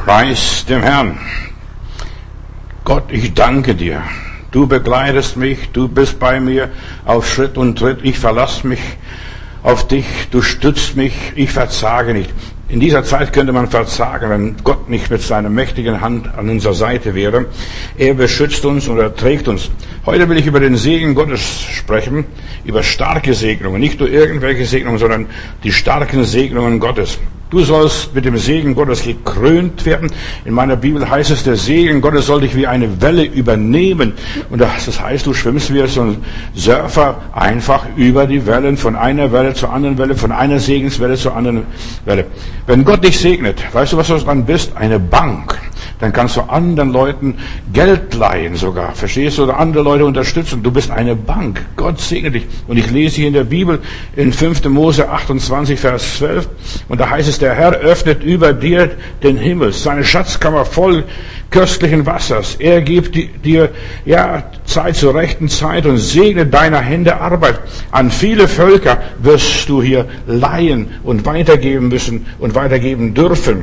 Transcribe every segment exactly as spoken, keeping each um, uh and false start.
Preis dem Herrn. Gott, ich danke dir. Du begleitest mich, du bist bei mir auf Schritt und Tritt. Ich verlasse mich auf dich, du stützt mich, ich verzage nicht. In dieser Zeit könnte man verzagen, wenn Gott nicht mit seiner mächtigen Hand an unserer Seite wäre. Er beschützt uns und er trägt uns. Heute will ich über den Segen Gottes sprechen, über starke Segnungen. Nicht nur irgendwelche Segnungen, sondern die starken Segnungen Gottes. Du sollst mit dem Segen Gottes gekrönt werden. In meiner Bibel heißt es, der Segen Gottes soll dich wie eine Welle übernehmen. Und das heißt, du schwimmst wie so ein Surfer einfach über die Wellen, von einer Welle zur anderen Welle, von einer Segenswelle zur anderen Welle. Wenn Gott dich segnet, weißt du, was du dann bist? Eine Bank. Dann kannst du anderen Leuten Geld leihen sogar. Verstehst du? Oder andere Leute unterstützen. Du bist eine Bank. Gott segnet dich. Und ich lese hier in der Bibel in fünfter Mose achtundzwanzig, Vers zwölf. Und da heißt es, der Herr öffnet über dir den Himmel, seine Schatzkammer voll köstlichen Wassers. Er gibt dir, ja, Zeit zur rechten Zeit und segnet deiner Hände Arbeit. An viele Völker wirst du hier leihen und weitergeben müssen und weitergeben dürfen.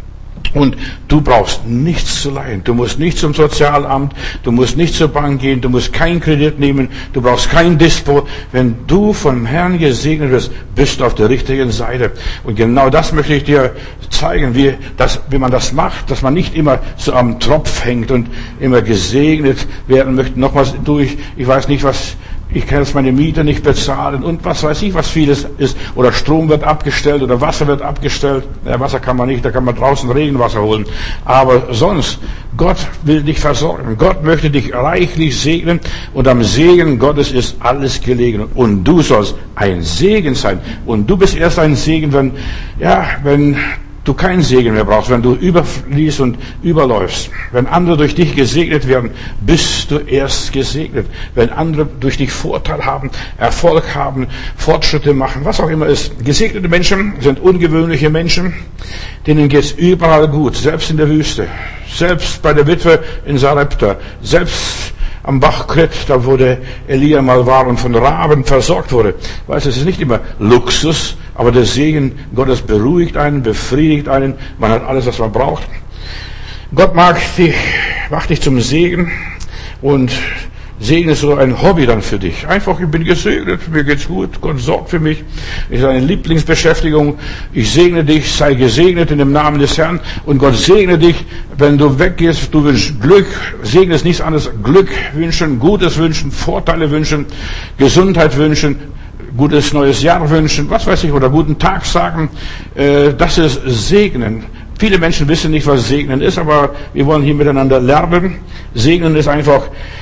Und du brauchst nichts zu leihen. Du musst nicht zum Sozialamt, du musst nicht zur Bank gehen, du musst keinen Kredit nehmen, du brauchst kein Dispo. Wenn du vom Herrn gesegnet wirst, bist du auf der richtigen Seite. Und genau das möchte ich dir zeigen, wie, das, wie man das macht, dass man nicht immer so am Tropf hängt und immer gesegnet werden möchte. Nochmals durch, ich weiß nicht, was... Ich kann jetzt meine Miete nicht bezahlen und was weiß ich, was vieles ist. Oder Strom wird abgestellt oder Wasser wird abgestellt. Ja, Wasser kann man nicht, da kann man draußen Regenwasser holen. Aber sonst, Gott will dich versorgen. Gott möchte dich reichlich segnen und am Segen Gottes ist alles gelegen. Und du sollst ein Segen sein. Und du bist erst ein Segen, wenn, ja, wenn du keinen Segen mehr brauchst, wenn du überfließt und überläufst. Wenn andere durch dich gesegnet werden, bist du erst gesegnet. Wenn andere durch dich Vorteil haben, Erfolg haben, Fortschritte machen, was auch immer ist. Gesegnete Menschen sind ungewöhnliche Menschen, denen geht's überall gut, selbst in der Wüste, selbst bei der Witwe in Sarepta, selbst am Bach Krit, da wo der Elia mal war und von Raben versorgt wurde. Weißt du, es ist nicht immer Luxus, aber der Segen Gottes beruhigt einen, befriedigt einen. Man hat alles, was man braucht. Gott mag dich, macht dich zum Segen und Segen ist so ein Hobby dann für dich. Einfach, ich bin gesegnet, mir geht's gut, Gott sorgt für mich. Das ist eine Lieblingsbeschäftigung. Ich segne dich, sei gesegnet in dem Namen des Herrn. Und Gott segne dich, wenn du weggehst, du wünschst Glück, segne es nichts anderes, Glück wünschen, Gutes wünschen, Vorteile wünschen, Gesundheit wünschen, gutes neues Jahr wünschen, was weiß ich, oder guten Tag sagen. Das ist Segnen. Viele Menschen wissen nicht, was Segnen ist, aber wir wollen hier miteinander lernen. Segnen ist einfach,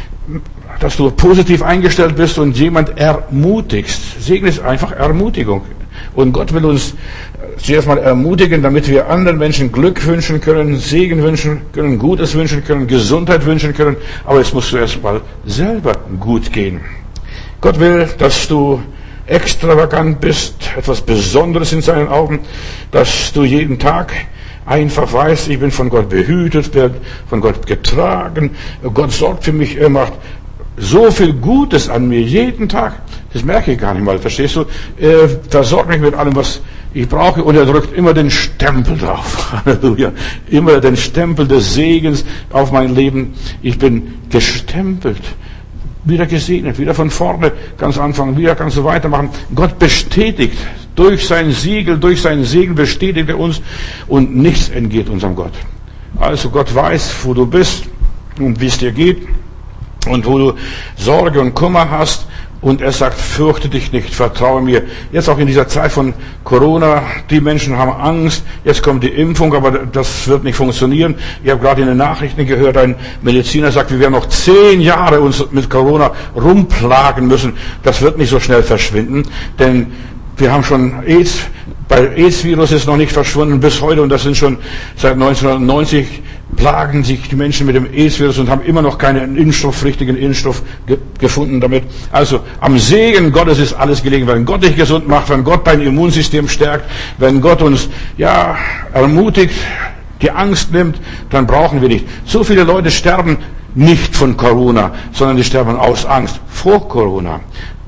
dass du positiv eingestellt bist und jemand ermutigst. Segen ist einfach Ermutigung. Und Gott will uns zuerst mal ermutigen, damit wir anderen Menschen Glück wünschen können, Segen wünschen können, Gutes wünschen können, Gesundheit wünschen können. Aber es muss zuerst mal selber gut gehen. Gott will, dass du extravagant bist, etwas Besonderes in seinen Augen, dass du jeden Tag einfach weißt, ich bin von Gott behütet, werde von Gott getragen, Gott sorgt für mich, er macht so viel Gutes an mir jeden Tag, das merke ich gar nicht mal, verstehst du? Er versorgt mich mit allem, was ich brauche und er drückt immer den Stempel drauf, Halleluja, immer den Stempel des Segens auf mein Leben. Ich bin gestempelt, wieder gesegnet, wieder von vorne kannst du anfangen, wieder kannst du weitermachen. Gott bestätigt, durch sein Siegel, durch seinen Segen bestätigt er uns und nichts entgeht unserem Gott. Also Gott weiß, wo du bist und wie es dir geht und wo du Sorge und Kummer hast und er sagt, fürchte dich nicht, vertraue mir. Jetzt auch in dieser Zeit von Corona, die Menschen haben Angst, jetzt kommt die Impfung, aber das wird nicht funktionieren. Ich habe gerade in den Nachrichten gehört, ein Mediziner sagt, wir werden noch zehn Jahre uns mit Corona rumplagen müssen. Das wird nicht so schnell verschwinden, denn wir haben schon AIDS, bei AIDS-Virus ist noch nicht verschwunden bis heute und das sind schon seit neunzehnhundertneunzig plagen sich die Menschen mit dem AIDS-Virus und haben immer noch keinen Impfstoff, richtigen Impfstoff ge- gefunden damit. Also am Segen Gottes ist alles gelegen. Wenn Gott dich gesund macht, wenn Gott dein Immunsystem stärkt, wenn Gott uns ja ermutigt, die Angst nimmt, dann brauchen wir nicht. So viele Leute sterben nicht von Corona, sondern die sterben aus Angst vor Corona.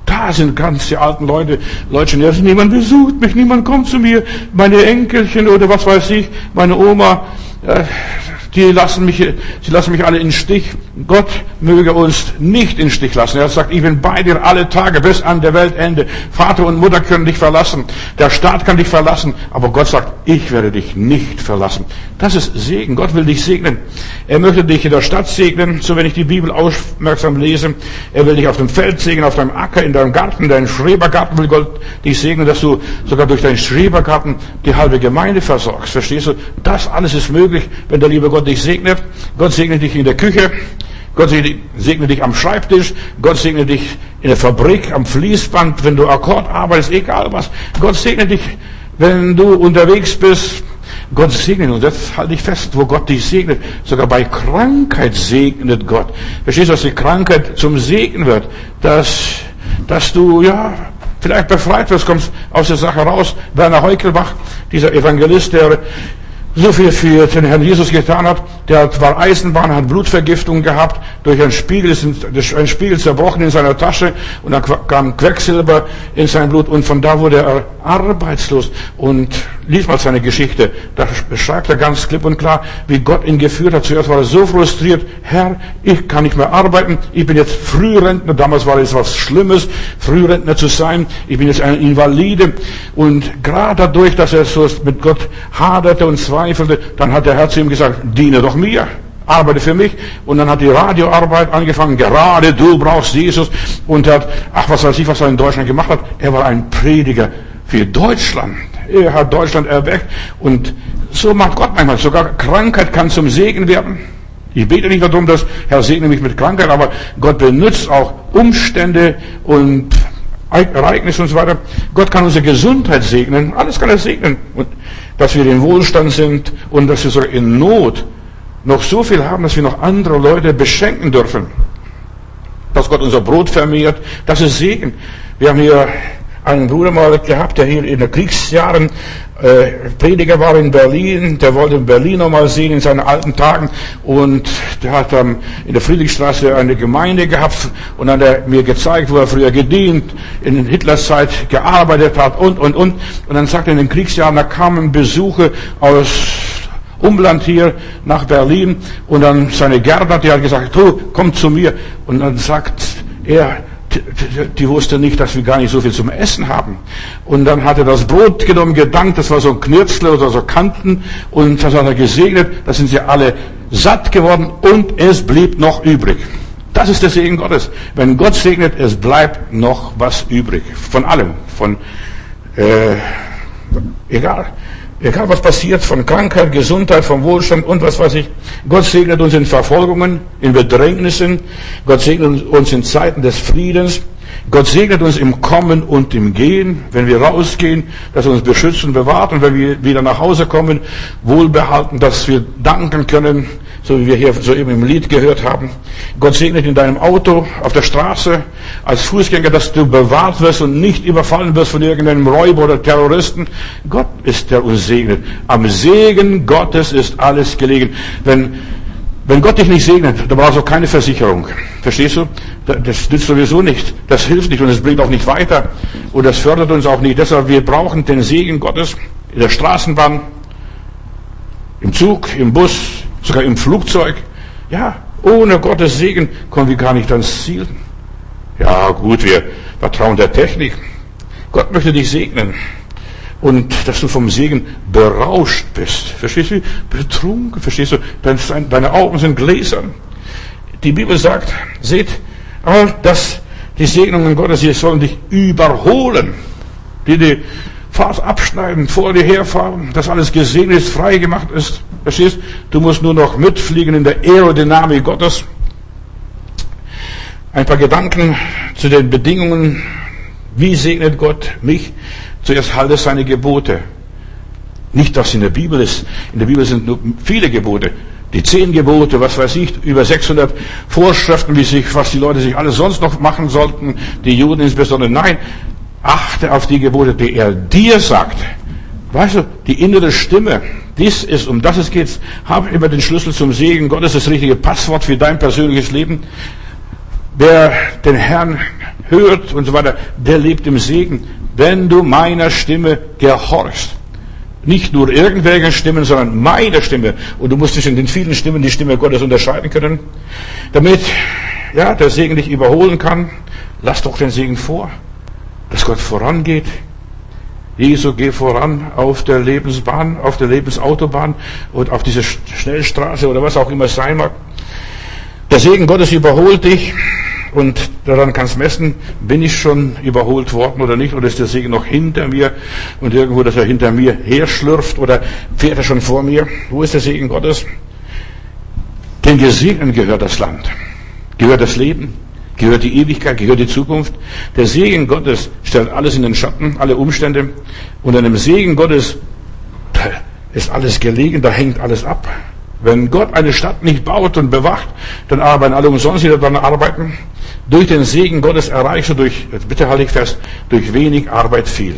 Da sind ganz die alten Leute, Leute, niemand besucht mich, niemand kommt zu mir, meine Enkelchen oder was weiß ich, meine Oma, äh, die lassen mich, sie lassen mich alle in den Stich. Gott möge uns nicht in den Stich lassen. Er sagt, ich bin bei dir alle Tage bis an der Weltende. Vater und Mutter können dich verlassen. Der Staat kann dich verlassen. Aber Gott sagt, ich werde dich nicht verlassen. Das ist Segen. Gott will dich segnen. Er möchte dich in der Stadt segnen, so wenn ich die Bibel aufmerksam lese. Er will dich auf dem Feld segnen, auf deinem Acker, in deinem Garten, in deinem Schrebergarten will Gott dich segnen, dass du sogar durch deinen Schrebergarten die halbe Gemeinde versorgst. Verstehst du? Das alles ist möglich, wenn der liebe Gott dich segnet. Gott segnet dich in der Küche. Gott segnet dich am Schreibtisch. Gott segnet dich in der Fabrik, am Fließband, wenn du Akkord arbeitest, egal was. Gott segnet dich, wenn du unterwegs bist. Gott segnet uns. Das halte ich fest, wo Gott dich segnet. Sogar bei Krankheit segnet Gott. Verstehst du, dass die Krankheit zum Segen wird? Dass, dass du, ja, vielleicht befreit wirst, kommst aus der Sache raus. Werner Heukelbach, dieser Evangelist, der so viel für den Herrn Jesus getan hat, der war Eisenbahn, hat Blutvergiftung gehabt, durch einen Spiegel ist ein Spiegel zerbrochen in seiner Tasche und dann kam Quecksilber in sein Blut und von da wurde er arbeitslos. Und lies mal seine Geschichte, da beschreibt er ganz klipp und klar, wie Gott ihn geführt hat. Zuerst war er so frustriert, Herr, ich kann nicht mehr arbeiten, ich bin jetzt Frührentner, damals war es was Schlimmes, Frührentner zu sein, ich bin jetzt ein Invalide und gerade dadurch, dass er so mit Gott haderte und zweifelte, dann hat der Herr zu ihm gesagt, diene doch mir, arbeite für mich. Und dann hat die Radioarbeit angefangen, gerade du brauchst Jesus. Und er hat, ach was weiß ich, was er in Deutschland gemacht hat, er war ein Prediger für Deutschland. Er hat Deutschland erweckt. Und so macht Gott manchmal, sogar Krankheit kann zum Segen werden. Ich bete nicht darum, dass Herr segne mich mit Krankheit, aber Gott benutzt auch Umstände und Ereignisse und so weiter. Gott kann unsere Gesundheit segnen, alles kann er segnen. Und dass wir in Wohlstand sind und dass wir sogar in Not noch so viel haben, dass wir noch andere Leute beschenken dürfen. Dass Gott unser Brot vermehrt, das ist Segen. Wir haben hier einen Bruder mal gehabt, der hier in den Kriegsjahren äh, Prediger war in Berlin, der wollte Berlin noch mal sehen in seinen alten Tagen und der hat dann in der Friedrichstraße eine Gemeinde gehabt und dann hat er mir gezeigt, wo er früher gedient, in Hitlers Zeit gearbeitet hat und, und, und. Und dann sagt er, in den Kriegsjahren, da kamen Besuche aus Umland hier nach Berlin und dann seine Gärtner, die hat gesagt, du, komm zu mir. Und dann sagt er, die, die, die wusste nicht, dass wir gar nicht so viel zum Essen haben. Und dann hat er das Brot genommen, gedankt, das war so ein Knirzel oder so Kanten und das hat er gesegnet, da sind sie alle satt geworden und es blieb noch übrig. Das ist der Segen Gottes. Wenn Gott segnet, es bleibt noch was übrig. Von allem. Von, äh, egal. Egal was passiert, von Krankheit, Gesundheit, vom Wohlstand und was weiß ich. Gott segnet uns in Verfolgungen, in Bedrängnissen. Gott segnet uns in Zeiten des Friedens. Gott segnet uns im Kommen und im Gehen, wenn wir rausgehen, dass er uns beschützt und bewahrt und wenn wir wieder nach Hause kommen, wohlbehalten, dass wir danken können, so wie wir hier soeben im Lied gehört haben. Gott segnet in deinem Auto, auf der Straße, als Fußgänger, dass du bewahrt wirst und nicht überfallen wirst von irgendeinem Räuber oder Terroristen. Gott ist der uns segnet. Am Segen Gottes ist alles gelegen. Wenn Wenn Gott dich nicht segnet, dann brauchst du auch keine Versicherung. Verstehst du? Das nützt sowieso nicht. Das hilft nicht und es bringt auch nicht weiter. Und das fördert uns auch nicht. Deshalb, wir brauchen den Segen Gottes in der Straßenbahn, im Zug, im Bus, sogar im Flugzeug. Ja, ohne Gottes Segen kommen wir gar nicht ans Ziel. Ja, gut, wir vertrauen der Technik. Gott möchte dich segnen. Und dass du vom Segen berauscht bist. Verstehst du? Betrunken, verstehst du? Deine Augen sind gläsern. Die Bibel sagt, seht, all das, die Segnungen Gottes, sie sollen dich überholen. Die die Fahrt abschneiden, vor dir herfahren, dass alles gesegnet ist, frei gemacht ist. Verstehst du? Du musst nur noch mitfliegen in der Aerodynamik Gottes. Ein paar Gedanken zu den Bedingungen. Wie segnet Gott mich? Zuerst halte seine Gebote. Nicht, dass in der Bibel ist. In der Bibel sind nur viele Gebote. Die zehn Gebote, was weiß ich, über sechshundert Vorschriften, wie sich, was die Leute sich alles sonst noch machen sollten, die Juden insbesondere. Nein, achte auf die Gebote, die er dir sagt. Weißt du, die innere Stimme, dies ist, um das es geht. Hab immer den Schlüssel zum Segen Gottes, das richtige Passwort für dein persönliches Leben. Wer den Herrn hört und so weiter, der lebt im Segen. Wenn du meiner Stimme gehorchst. Nicht nur irgendwelchen Stimmen, sondern meiner Stimme. Und du musst zwischen den vielen Stimmen die Stimme Gottes unterscheiden können. Damit, ja, der Segen dich überholen kann, lass doch den Segen vor. Dass Gott vorangeht. Jesu, geh voran auf der Lebensbahn, auf der Lebensautobahn und auf diese Schnellstraße oder was auch immer es sein mag. Der Segen Gottes überholt dich und daran kannst du messen, bin ich schon überholt worden oder nicht, oder ist der Segen noch hinter mir und irgendwo, dass er hinter mir herschlürft oder fährt er schon vor mir. Wo ist der Segen Gottes? Den Gesegneten gehört das Land, gehört das Leben, gehört die Ewigkeit, gehört die Zukunft. Der Segen Gottes stellt alles in den Schatten, alle Umstände. Und an dem Segen Gottes ist alles gelegen, da hängt alles ab. Wenn Gott eine Stadt nicht baut und bewacht, dann arbeiten alle umsonst, die daran arbeiten. Durch den Segen Gottes erreichst du durch, bitte halte ich fest, durch wenig Arbeit viel.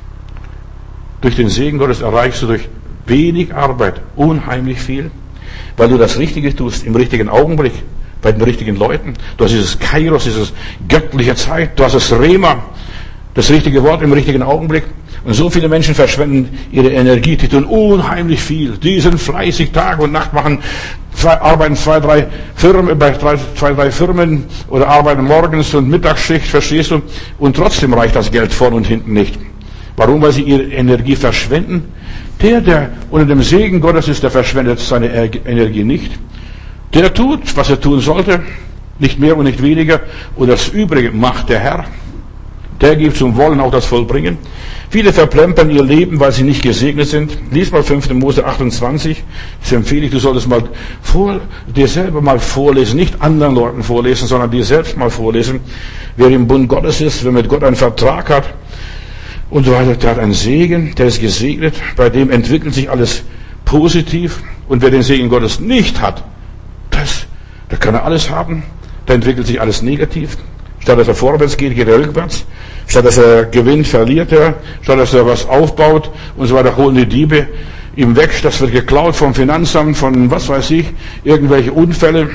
Durch den Segen Gottes erreichst du durch wenig Arbeit unheimlich viel, weil du das Richtige tust, im richtigen Augenblick, bei den richtigen Leuten. Du hast dieses Kairos, dieses göttliche Zeit, du hast das Rema, das richtige Wort im richtigen Augenblick. Und so viele Menschen verschwenden ihre Energie, die tun unheimlich viel. Die sind fleißig Tag und Nacht, machen, zwei, arbeiten zwei, drei Firmen, bei drei, zwei, drei Firmen oder arbeiten morgens und Mittagsschicht, verstehst du? Und trotzdem reicht das Geld vorn und hinten nicht. Warum? Weil sie ihre Energie verschwenden. Der, der unter dem Segen Gottes ist, der verschwendet seine Energie nicht. Der tut, was er tun sollte, nicht mehr und nicht weniger. Und das Übrige macht der Herr. Der gibt zum Wollen auch das Vollbringen. Viele verplempern ihr Leben, weil sie nicht gesegnet sind. Lies mal fünfter Mose achtundzwanzig. Das empfehle ich, du solltest mal vor, dir selber mal vorlesen. Nicht anderen Leuten vorlesen, sondern dir selbst mal vorlesen. Wer im Bund Gottes ist, wer mit Gott einen Vertrag hat und so weiter, der hat einen Segen, der ist gesegnet. Bei dem entwickelt sich alles positiv. Und wer den Segen Gottes nicht hat, das, da kann er alles haben. Da entwickelt sich alles negativ. Statt dass er vorwärts geht, geht er rückwärts. Statt dass er gewinnt, verliert er. Statt dass er was aufbaut und so weiter, holen die Diebe ihm weg. Das wird geklaut vom Finanzamt, von was weiß ich, irgendwelche Unfälle.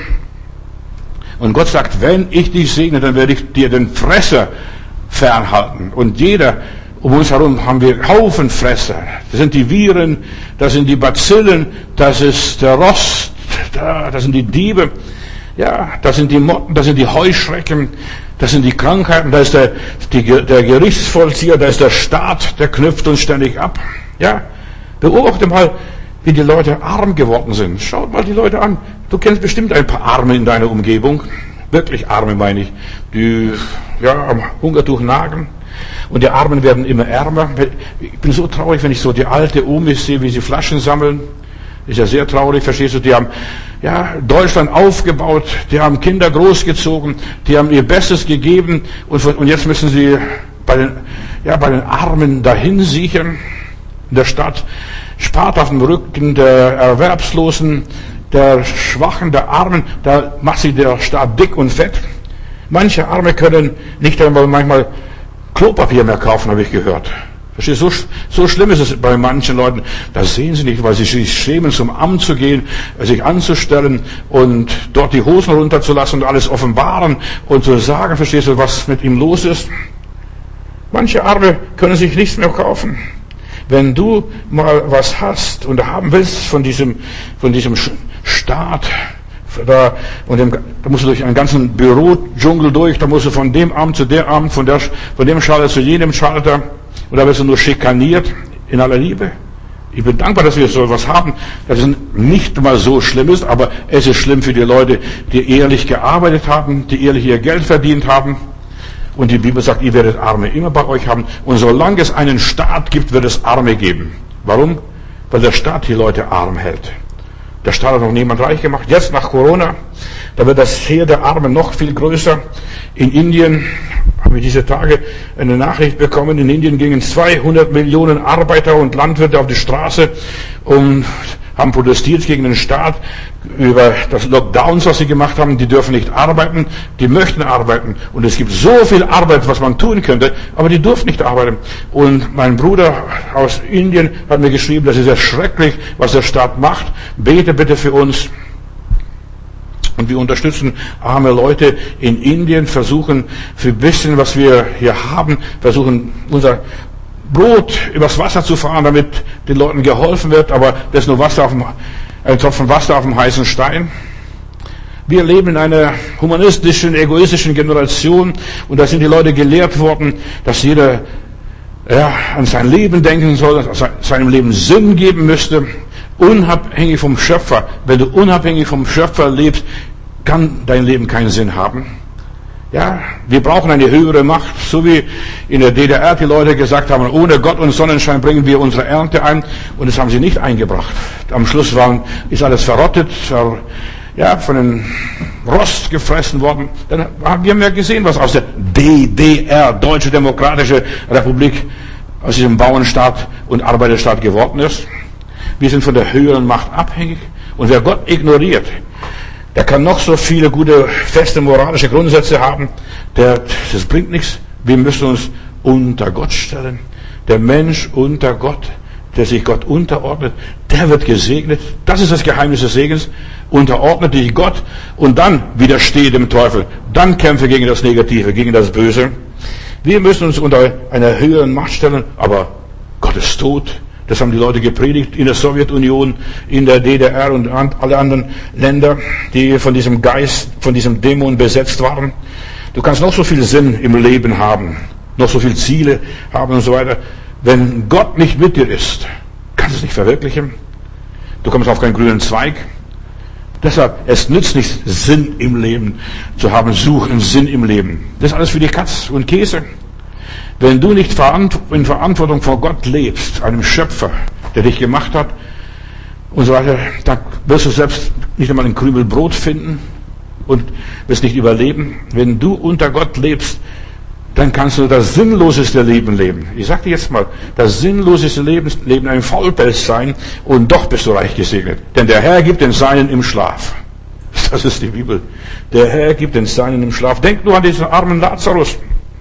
Und Gott sagt, wenn ich dich segne, dann werde ich dir den Fresser fernhalten. Und jeder, um uns herum haben wir Haufen Fresser. Das sind die Viren, das sind die Bazillen, das ist der Rost, das sind die Diebe. Ja, das sind die Motten, das sind die Heuschrecken, das sind die Krankheiten, da ist der, die, der Gerichtsvollzieher, da ist der Staat, der knüpft uns ständig ab. Ja, beobachte mal, wie die Leute arm geworden sind. Schaut mal die Leute an. Du kennst bestimmt ein paar Arme in deiner Umgebung. Wirklich Arme, meine ich. Die, ja, am Hungertuch nagen. Und die Armen werden immer ärmer. Ich bin so traurig, wenn ich so die alte Omis sehe, wie sie Flaschen sammeln. Ist ja sehr traurig, verstehst du? Die haben, ja, Deutschland aufgebaut, die haben Kinder großgezogen, die haben ihr Bestes gegeben und, und jetzt müssen sie bei den, ja, bei den Armen dahin sichern. In der Stadt spart auf dem Rücken der Erwerbslosen, der Schwachen, der Armen, da macht sich der Staat dick und fett. Manche Arme können nicht einmal manchmal Klopapier mehr kaufen, habe ich gehört. Verstehst du? So, so schlimm ist es bei manchen Leuten. Das sehen sie nicht, weil sie sich schämen, zum Amt zu gehen, sich anzustellen und dort die Hosen runterzulassen und alles offenbaren und zu sagen, verstehst du, was mit ihm los ist? Manche Arme können sich nichts mehr kaufen. Wenn du mal was hast und haben willst von diesem, von diesem Staat, da, und dem, da musst du durch einen ganzen Bürodschungel durch, da musst du von dem Amt zu dem Amt, von, der, von dem Schalter zu jenem Schalter, und da wirst du nur schikaniert in aller Liebe. Ich bin dankbar, dass wir so etwas haben, dass es nicht mal so schlimm ist, aber es ist schlimm für die Leute, die ehrlich gearbeitet haben, die ehrlich ihr Geld verdient haben. Und die Bibel sagt, ihr werdet Arme immer bei euch haben. Und solange es einen Staat gibt, wird es Arme geben. Warum? Weil der Staat die Leute arm hält. Der Staat hat noch niemand reich gemacht. Jetzt nach Corona, da wird das Heer der Armen noch viel größer. In Indien habe ich diese Tage eine Nachricht bekommen. In Indien gingen zweihundert Millionen Arbeiter und Landwirte auf die Straße und haben protestiert gegen den Staat über das Lockdowns, was sie gemacht haben. Die dürfen nicht arbeiten, die möchten arbeiten. Und es gibt so viel Arbeit, was man tun könnte, aber die dürfen nicht arbeiten. Und mein Bruder aus Indien hat mir geschrieben, das ist ja schrecklich, was der Staat macht. Bete bitte für uns. Und wir unterstützen arme Leute in Indien, versuchen für ein bisschen, was wir hier haben, versuchen unser Brot übers Wasser zu fahren, damit den Leuten geholfen wird, aber das ist nur Wasser auf dem, ein Tropfen Wasser auf dem heißen Stein. Wir leben in einer humanistischen, egoistischen Generation und da sind die Leute gelehrt worden, dass jeder ja, an sein Leben denken soll, seinem Leben Sinn geben müsste, unabhängig vom Schöpfer. Wenn du unabhängig vom Schöpfer lebst, kann dein Leben keinen Sinn haben. Ja, wir brauchen eine höhere Macht, so wie in der D D R die Leute gesagt haben, ohne Gott und Sonnenschein bringen wir unsere Ernte ein, und das haben sie nicht eingebracht. Am Schluss waren, ist alles verrottet, ver, ja, von den Rost gefressen worden. Dann haben wir ja gesehen, was aus der D D R, Deutsche Demokratische Republik, aus diesem Bauernstaat und Arbeiterstaat geworden ist. Wir sind von der höheren Macht abhängig, und wer Gott ignoriert, der kann noch so viele gute, feste moralische Grundsätze haben, der, das bringt nichts. Wir müssen uns unter Gott stellen. Der Mensch unter Gott, der sich Gott unterordnet, der wird gesegnet. Das ist das Geheimnis des Segens. Unterordne dich Gott und dann widerstehe dem Teufel. Dann kämpfe gegen das Negative, gegen das Böse. Wir müssen uns unter einer höheren Macht stellen, aber Gott ist tot. Das haben die Leute gepredigt in der Sowjetunion, in der D D R und alle anderen Länder, die von diesem Geist, von diesem Dämon besetzt waren. Du kannst noch so viel Sinn im Leben haben, noch so viele Ziele haben und so weiter. Wenn Gott nicht mit dir ist, kannst du es nicht verwirklichen. Du kommst auf keinen grünen Zweig. Deshalb, es nützt nicht, Sinn im Leben zu haben, suchen Sinn im Leben. Das ist alles für die Katz und Käse. Wenn du nicht in Verantwortung vor Gott lebst, einem Schöpfer, der dich gemacht hat, und so weiter, dann wirst du selbst nicht einmal einen Krümel Brot finden und wirst nicht überleben. Wenn du unter Gott lebst, dann kannst du das sinnloseste Leben leben. Ich sag dir jetzt mal, das sinnloseste Leben, Leben ein Faulpelz sein, und doch bist du reich gesegnet. Denn der Herr gibt den Seinen im Schlaf. Das ist die Bibel. Der Herr gibt den Seinen im Schlaf. Denk nur an diesen armen Lazarus.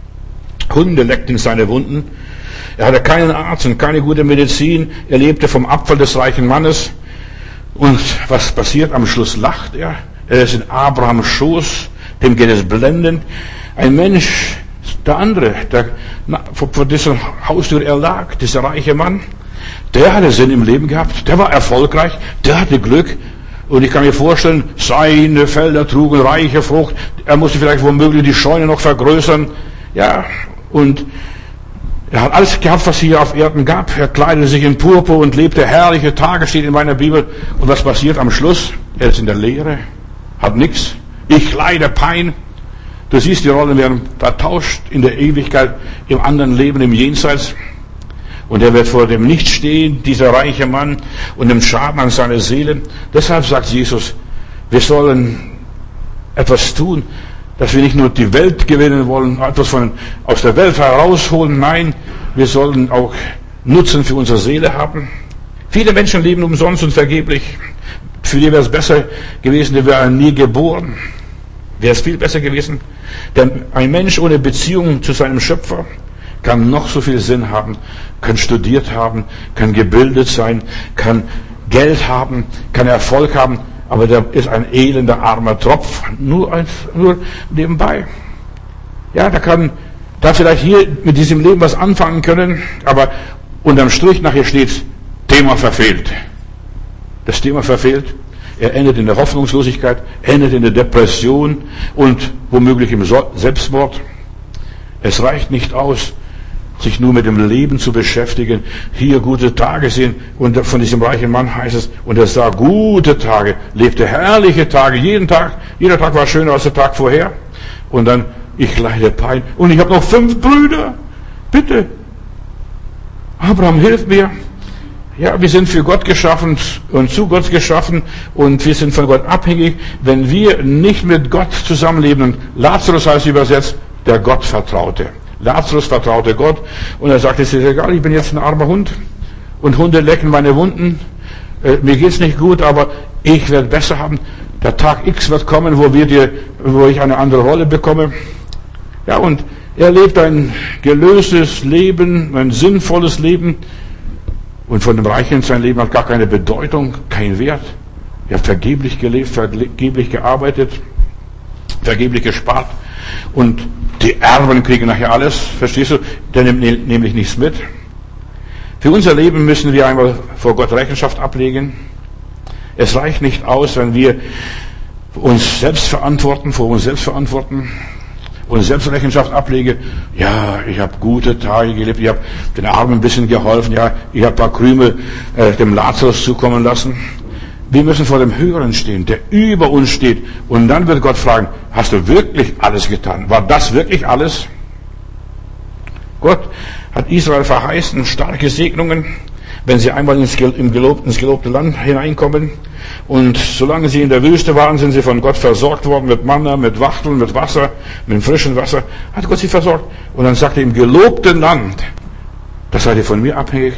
Hunde leckten seine Wunden. Er hatte keinen Arzt und keine gute Medizin. Er lebte vom Abfall des reichen Mannes. Und was passiert? Am Schluss lacht er. Er ist in Abrahams Schoß. Dem geht es blendend. Ein Mensch, der andere, der vor dieser Haustür erlag, dieser reiche Mann, der hatte Sinn im Leben gehabt. Der war erfolgreich. Der hatte Glück. Und ich kann mir vorstellen, seine Felder trugen reiche Frucht. Er musste vielleicht womöglich die Scheune noch vergrößern. Ja, und er hat alles gehabt, was hier auf Erden gab. Er kleidete sich in Purpur und lebte herrliche Tage, steht in meiner Bibel. Und was passiert am Schluss? Er ist in der Leere, hat nichts. Ich leide Pein. Du siehst, die Rollen werden vertauscht in der Ewigkeit, im anderen Leben, im Jenseits. Und er wird vor dem Nicht stehen, dieser reiche Mann, und dem Schaden an seiner Seele. Deshalb sagt Jesus, wir sollen etwas tun, dass wir nicht nur die Welt gewinnen wollen, etwas von, aus der Welt herausholen. Nein, wir sollen auch Nutzen für unsere Seele haben. Viele Menschen leben umsonst und vergeblich. Für die wäre es besser gewesen, die wären nie geboren. Wäre es viel besser gewesen. Denn ein Mensch ohne Beziehung zu seinem Schöpfer kann noch so viel Sinn haben, kann studiert haben, kann gebildet sein, kann Geld haben, kann Erfolg haben, aber der ist ein elender, armer Tropf, nur, ein, nur nebenbei. Ja, der kann da vielleicht hier mit diesem Leben was anfangen können, aber unterm Strich nachher steht, Thema verfehlt. Das Thema verfehlt. Er endet in der Hoffnungslosigkeit, endet in der Depression und womöglich im Selbstmord. Es reicht nicht aus, sich nur mit dem Leben zu beschäftigen, hier gute Tage sehen. Und von diesem reichen Mann heißt es, und er sah gute Tage, lebte herrliche Tage, jeden Tag, jeder Tag war schöner als der Tag vorher. Und dann, ich leide Pein. Und ich habe noch fünf Brüder. Bitte. Abraham, hilf mir. Ja, wir sind für Gott geschaffen und zu Gott geschaffen und wir sind von Gott abhängig. Wenn wir nicht mit Gott zusammenleben, und Lazarus heißt übersetzt, der Gott vertraute. Lazarus vertraute Gott und er sagte, es ist egal, ich bin jetzt ein armer Hund und Hunde lecken meine Wunden. Äh, mir geht's nicht gut, aber ich werde besser haben. Der Tag X wird kommen, wo wir dir, wo ich eine andere Rolle bekomme. Ja, und er lebt ein gelöstes Leben, ein sinnvolles Leben. Und von dem Reichen sein Leben hat gar keine Bedeutung, keinen Wert. ihr habt vergeblich gelebt, vergeblich gearbeitet, vergeblich gespart und die Erben kriegen nachher alles, verstehst du? Der nimmt nämlich nichts mit. Für unser Leben müssen wir einmal vor Gott Rechenschaft ablegen. Es reicht nicht aus, wenn wir uns selbst verantworten, vor uns selbst verantworten und selbst Rechenschaft ablegen. Ja, ich habe gute Tage gelebt, ich habe den Armen ein bisschen geholfen, ja, ich habe ein paar Krümel äh, dem Lazarus zukommen lassen. Wir müssen vor dem Höheren stehen, der über uns steht. Und dann wird Gott fragen, hast du wirklich alles getan? War das wirklich alles? Gott hat Israel verheißen, starke Segnungen, wenn sie einmal ins, im gelobte, ins gelobte Land hineinkommen. Und solange sie in der Wüste waren, sind sie von Gott versorgt worden mit Manna, mit Wachteln, mit Wasser, mit frischem Wasser. Hat Gott sie versorgt. Und dann sagt er, im gelobten Land, das seid ihr von mir abhängig.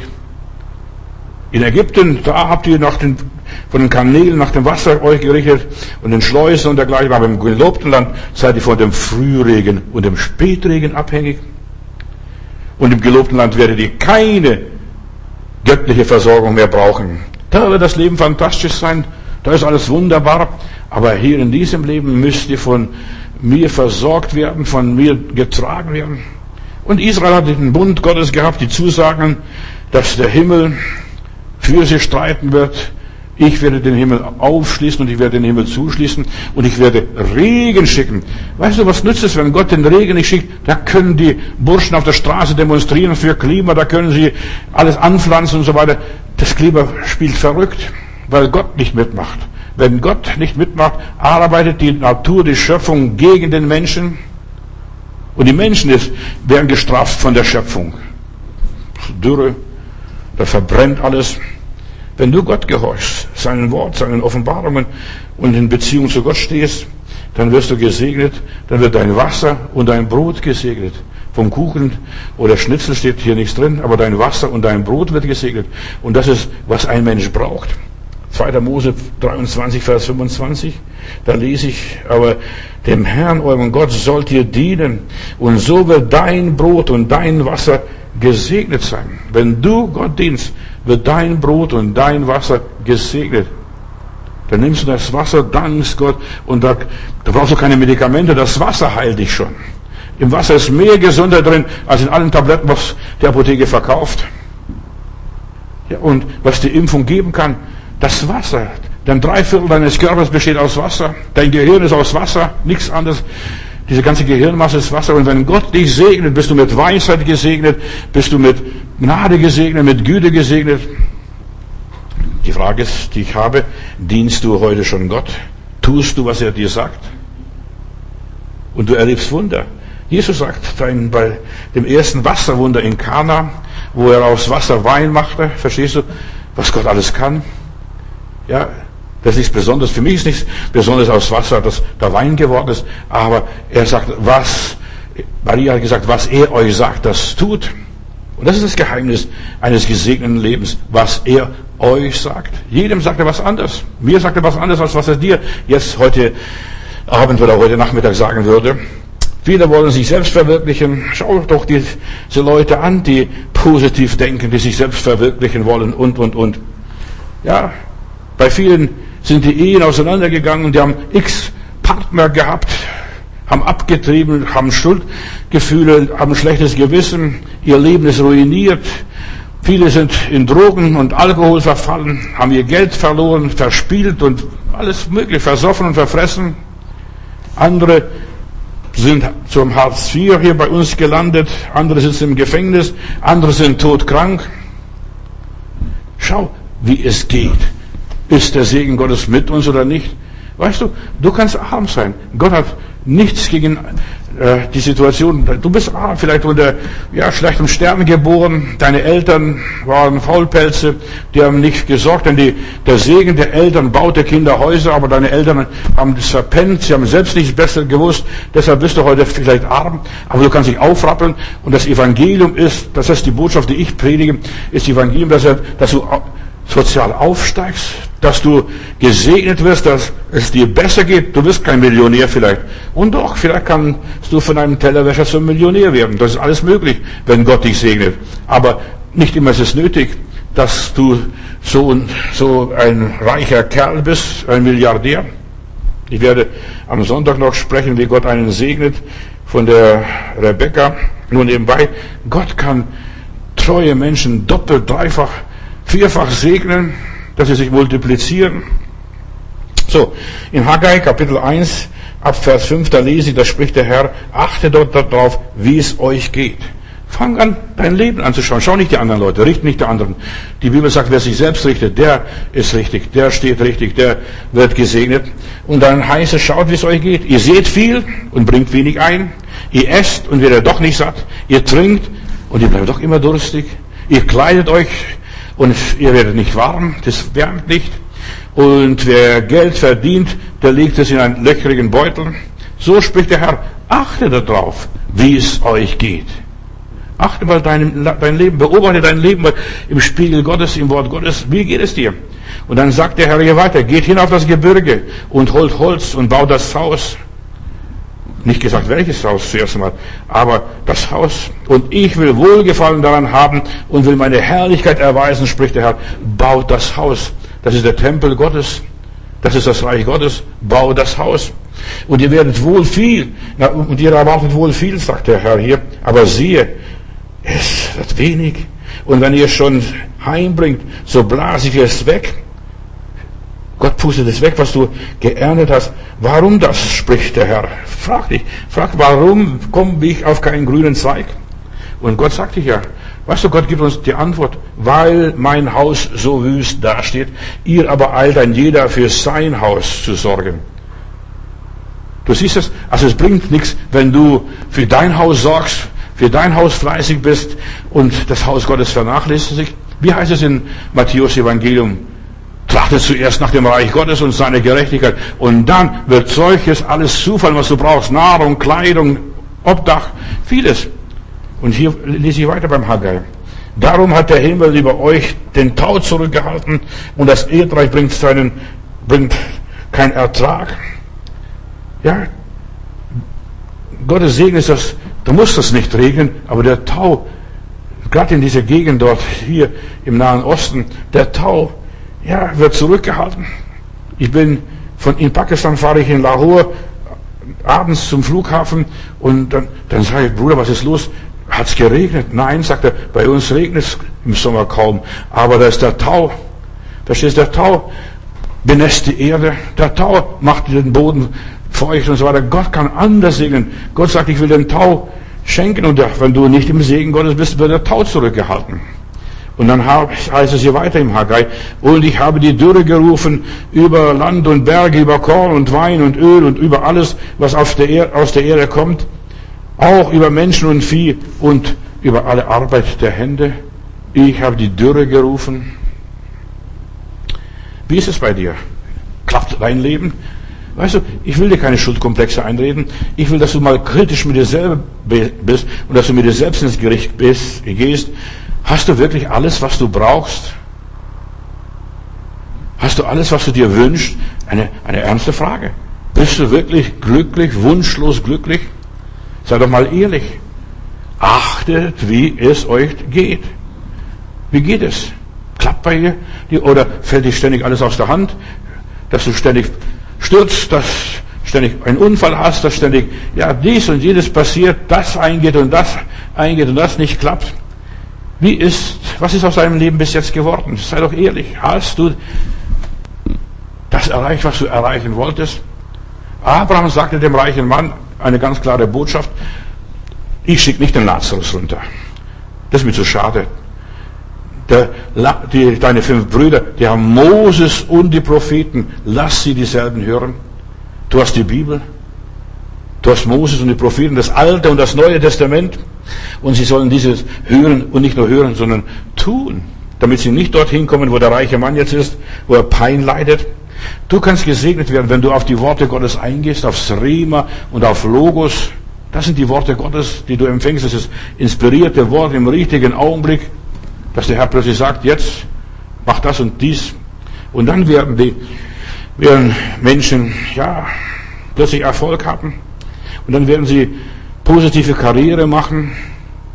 In Ägypten, da habt ihr nach den, von den Kanälen nach dem Wasser euch gerichtet und den Schleusen und dergleichen. Aber im gelobten Land seid ihr von dem Frühregen und dem Spätregen abhängig. Und im gelobten Land werdet ihr keine göttliche Versorgung mehr brauchen. Da wird das Leben fantastisch sein, da ist alles wunderbar. Aber hier in diesem Leben müsst ihr von mir versorgt werden, von mir getragen werden. Und Israel hat den Bund Gottes gehabt, die Zusagen, dass der Himmel für sie streiten wird. Ich werde den Himmel aufschließen und ich werde den Himmel zuschließen und ich werde Regen schicken. Weißt du, was nützt es, wenn Gott den Regen nicht schickt? Da können die Burschen auf der Straße demonstrieren für Klima, da können sie alles anpflanzen und so weiter. Das Klima spielt verrückt, weil Gott nicht mitmacht. Wenn Gott nicht mitmacht, arbeitet die Natur, die Schöpfung gegen den Menschen und die Menschen ist, werden gestraft von der Schöpfung. Dürre, da verbrennt alles. Wenn du Gott gehorchst, seinem Wort, seinen Offenbarungen und in Beziehung zu Gott stehst, dann wirst du gesegnet, dann wird dein Wasser und dein Brot gesegnet. Vom Kuchen oder Schnitzel steht hier nichts drin, aber dein Wasser und dein Brot wird gesegnet. Und das ist, was ein Mensch braucht. zweiter Mose dreiundzwanzig, Vers fünfundzwanzig, da lese ich, aber dem Herrn, eurem Gott, sollt ihr dienen, und so wird dein Brot und dein Wasser gesegnet sein. Wenn du Gott dienst, wird dein Brot und dein Wasser gesegnet. Dann nimmst du das Wasser, dankst Gott, und da, da brauchst du keine Medikamente, das Wasser heilt dich schon. Im Wasser ist mehr Gesundheit drin, als in allen Tabletten, was die Apotheke verkauft. Ja, und was die Impfung geben kann, das Wasser. Denn drei Viertel deines Körpers besteht aus Wasser. Dein Gehirn ist aus Wasser, nichts anderes. Diese ganze Gehirnmasse ist Wasser. Und wenn Gott dich segnet, bist du mit Weisheit gesegnet, bist du mit Gnade gesegnet, mit Güte gesegnet. Die Frage ist, die ich habe, dienst du heute schon Gott? Tust du, was er dir sagt? Und du erlebst Wunder. Jesus sagt bei dem ersten Wasserwunder in Kana, wo er aus Wasser Wein machte, verstehst du, was Gott alles kann? Ja, das ist nichts Besonderes. Für mich ist nichts Besonderes aus Wasser, dass da Wein geworden ist. Aber er sagt, was, Maria hat gesagt, was er euch sagt, das tut. Und das ist das Geheimnis eines gesegneten Lebens, was er euch sagt. Jedem sagt er was anderes. Mir sagt er was anderes, als was er dir jetzt heute Abend oder heute Nachmittag sagen würde. Viele wollen sich selbst verwirklichen. Schau doch diese Leute an, die positiv denken, die sich selbst verwirklichen wollen und, und, und. Ja, bei vielen sind die Ehen auseinandergegangen, die haben x Partner gehabt, haben abgetrieben, haben Schuldgefühle, haben ein schlechtes Gewissen, ihr Leben ist ruiniert. Viele sind in Drogen und Alkohol verfallen, haben ihr Geld verloren, verspielt und alles mögliche, versoffen und verfressen. Andere sind zum Hartz vier hier bei uns gelandet, andere sitzen im Gefängnis, andere sind todkrank. Schau, wie es geht. Ist der Segen Gottes mit uns oder nicht? Weißt du, du kannst arm sein. Gott hat nichts gegen äh, die Situation. Du bist arm, vielleicht unter ja, schlechtem Stern geboren. Deine Eltern waren Faulpelze, die haben nicht gesorgt, denn die, der Segen der Eltern baut der Kinder Häuser, aber deine Eltern haben das verpennt, sie haben selbst nichts besser gewusst, deshalb bist du heute vielleicht arm, aber du kannst dich aufrappeln. Und das Evangelium ist, das ist die Botschaft, die ich predige, ist das Evangelium, dass, er, dass du sozial aufsteigst, dass du gesegnet wirst, dass es dir besser geht. Du wirst kein Millionär vielleicht. Und doch, vielleicht kannst du von einem Tellerwäscher zum Millionär werden. Das ist alles möglich, wenn Gott dich segnet. Aber nicht immer ist es nötig, dass du so, so ein reicher Kerl bist, ein Milliardär. Ich werde am Sonntag noch sprechen, wie Gott einen segnet, von der Rebekka. Nur nebenbei, Gott kann treue Menschen doppelt, dreifach, vierfach segnen, dass sie sich multiplizieren. So, in Haggai Kapitel eins, ab Vers fünf, da lese ich, da spricht der Herr, achte dort darauf, wie es euch geht. Fang an, dein Leben anzuschauen. Schau nicht die anderen Leute, richte nicht die anderen. Die Bibel sagt, wer sich selbst richtet, der ist richtig, der steht richtig, der wird gesegnet. Und dann heißt es, schaut, wie es euch geht. Ihr seht viel und bringt wenig ein. Ihr esst und werdet doch nicht satt. Ihr trinkt und ihr bleibt doch immer durstig. Ihr kleidet euch und ihr werdet nicht warm. Das wärmt nicht. Und wer Geld verdient, der legt es in einen löchrigen Beutel. So spricht der Herr, achte darauf, wie es euch geht. Achte mal dein, dein Leben, beobachte dein Leben im Spiegel Gottes, im Wort Gottes. Wie geht es dir? Und dann sagt der Herr hier weiter, geht hin auf das Gebirge und holt Holz und baut das Haus. Nicht gesagt, welches Haus zuerst einmal, aber das Haus. Und ich will Wohlgefallen daran haben und will meine Herrlichkeit erweisen, spricht der Herr. Baut das Haus. Das ist der Tempel Gottes. Das ist das Reich Gottes. Baut das Haus. Und ihr werdet wohl viel, na, und ihr erwartet wohl viel, sagt der Herr hier. Aber siehe, es wird wenig. Und wenn ihr es schon heimbringt, so blase ich es weg. Gott pustet es weg, was du geerntet hast. Warum das, spricht der Herr. Frag dich, frag, warum komme ich auf keinen grünen Zweig? Und Gott sagt dich ja, weißt du, Gott gibt uns die Antwort, weil mein Haus so wüst dasteht, ihr aber eilt ein jeder für sein Haus zu sorgen. Du siehst es, also es bringt nichts, wenn du für dein Haus sorgst, für dein Haus fleißig bist und das Haus Gottes vernachlässigt. Wie heißt es in Matthäus Evangelium? Trachtet zuerst nach dem Reich Gottes und seiner Gerechtigkeit und dann wird solches alles zufallen, was du brauchst. Nahrung, Kleidung, Obdach, vieles. Und hier lese ich weiter beim Haggai. Darum hat der Himmel über euch den Tau zurückgehalten und das Erdreich bringt seinen, bringt keinen Ertrag. Ja, Gottes Segen ist das, da muss das nicht regnen, aber der Tau, gerade in dieser Gegend dort, hier im Nahen Osten, der Tau, ja, wird zurückgehalten. Ich bin von, in Pakistan fahre ich in Lahore abends zum Flughafen und dann, dann sage ich, Bruder, was ist los? Hat's geregnet? Nein, sagt er, bei uns regnet es im Sommer kaum, aber da ist der Tau. Verstehst du, der Tau benässt die Erde, der Tau macht den Boden feucht und so weiter. Gott kann anders segnen. Gott sagt, ich will den Tau schenken und wenn du nicht im Segen Gottes bist, wird der Tau zurückgehalten. Und dann heißt es hier weiter im Haggai, und ich habe die Dürre gerufen über Land und Berge, über Korn und Wein und Öl und über alles, was auf der Erde, aus der Erde kommt, auch über Menschen und Vieh und über alle Arbeit der Hände. Ich habe die Dürre gerufen. Wie ist es bei dir? Klappt dein Leben? Weißt du, ich will dir keine Schuldkomplexe einreden. Ich will, dass du mal kritisch mit dir selber bist und dass du mit dir selbst ins Gericht bist, gehst. Hast du wirklich alles, was du brauchst? Hast du alles, was du dir wünschst? Eine, eine ernste Frage. Bist du wirklich glücklich, wunschlos glücklich? Sei doch mal ehrlich. Achtet, wie es euch geht. Wie geht es? Klappt bei dir? Oder fällt dir ständig alles aus der Hand? Dass du ständig stürzt, dass ständig einen Unfall hast, dass ständig, ja, dies und jenes passiert, das eingeht und das eingeht und das nicht klappt. Wie ist, was ist aus deinem Leben bis jetzt geworden? Sei doch ehrlich. Hast du das erreicht, was du erreichen wolltest? Abraham sagte dem reichen Mann eine ganz klare Botschaft. Ich schicke nicht den Lazarus runter. Das ist mir zu schade. Der, die, deine fünf Brüder, die haben Moses und die Propheten. Lass sie dieselben hören. Du hast die Bibel. Du hast Moses und die Propheten, das Alte und das Neue Testament. Und sie sollen dieses hören und nicht nur hören, sondern tun. Damit sie nicht dorthin kommen, wo der reiche Mann jetzt ist, wo er Pein leidet. Du kannst gesegnet werden, wenn du auf die Worte Gottes eingehst, aufs Rema und auf Logos. Das sind die Worte Gottes, die du empfängst. Das ist inspirierte Wort im richtigen Augenblick, dass der Herr plötzlich sagt, jetzt mach das und dies. Und dann werden die, werden Menschen, ja, plötzlich Erfolg haben. Und dann werden sie positive Karriere machen.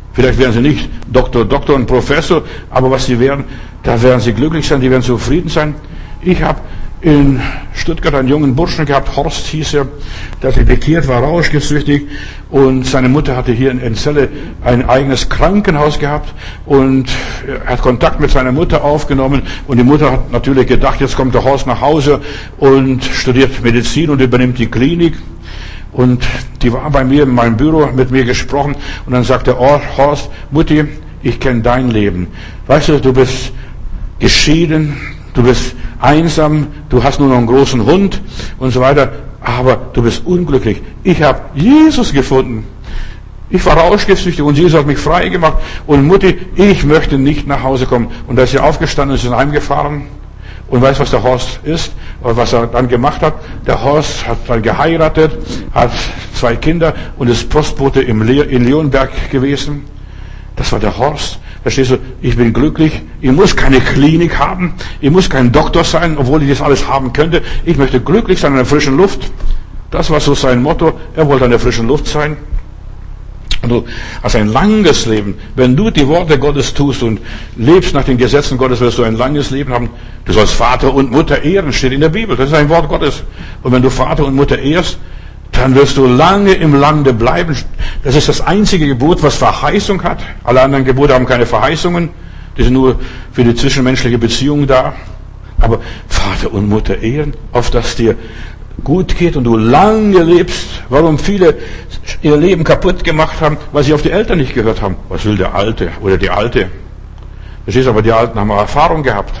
Vielleicht werden sie nicht Doktor, Doktor und Professor, aber was sie werden, da werden sie glücklich sein, die werden zufrieden sein. Ich habe in Stuttgart einen jungen Burschen gehabt, Horst hieß er, der sich bekehrt war, rauschgiftsüchtig, und seine Mutter hatte hier in Celle ein eigenes Krankenhaus gehabt und er hat Kontakt mit seiner Mutter aufgenommen und die Mutter hat natürlich gedacht, jetzt kommt der Horst nach Hause und studiert Medizin und übernimmt die Klinik. Und die war bei mir in meinem Büro, mit mir gesprochen und dann sagte oh, Horst, Mutti, ich kenne dein Leben. Weißt du, du bist geschieden, du bist einsam, du hast nur noch einen großen Hund und so weiter, aber du bist unglücklich. Ich habe Jesus gefunden. Ich war rauschgiftsüchtig und Jesus hat mich frei gemacht. Und Mutti, ich möchte nicht nach Hause kommen. Und da ist sie aufgestanden und ist heimgefahren. Und weißt, was der Horst ist? Oder was er dann gemacht hat? Der Horst hat dann geheiratet, hat zwei Kinder und ist Postbote im Le- in Leonberg gewesen. Das war der Horst. Verstehst du? Ich bin glücklich. Ich muss keine Klinik haben. Ich muss kein Doktor sein, obwohl ich das alles haben könnte. Ich möchte glücklich sein in der frischen Luft. Das war so sein Motto. Er wollte in der frischen Luft sein. Und also ein langes Leben. Wenn du die Worte Gottes tust und lebst nach den Gesetzen Gottes, wirst du ein langes Leben haben. Du sollst Vater und Mutter ehren, steht in der Bibel. Das ist ein Wort Gottes. Und wenn du Vater und Mutter ehrst, dann wirst du lange im Lande bleiben. Das ist das einzige Gebot, was Verheißung hat. Alle anderen Gebote haben keine Verheißungen. Die sind nur für die zwischenmenschliche Beziehung da. Aber Vater und Mutter ehren, auf dass dir gut geht und du lange lebst. Warum viele ihr Leben kaputt gemacht haben, weil sie auf die Eltern nicht gehört haben. Was will der Alte oder die Alte? Verstehst du, aber die Alten haben auch Erfahrung gehabt.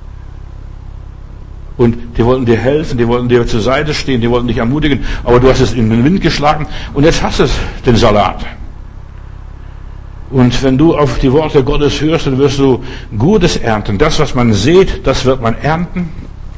Und die wollten dir helfen, die wollten dir zur Seite stehen, die wollten dich ermutigen, aber du hast es in den Wind geschlagen und jetzt hast du den Salat. Und wenn du auf die Worte Gottes hörst, dann wirst du Gutes ernten. Das, was man sät, das wird man ernten.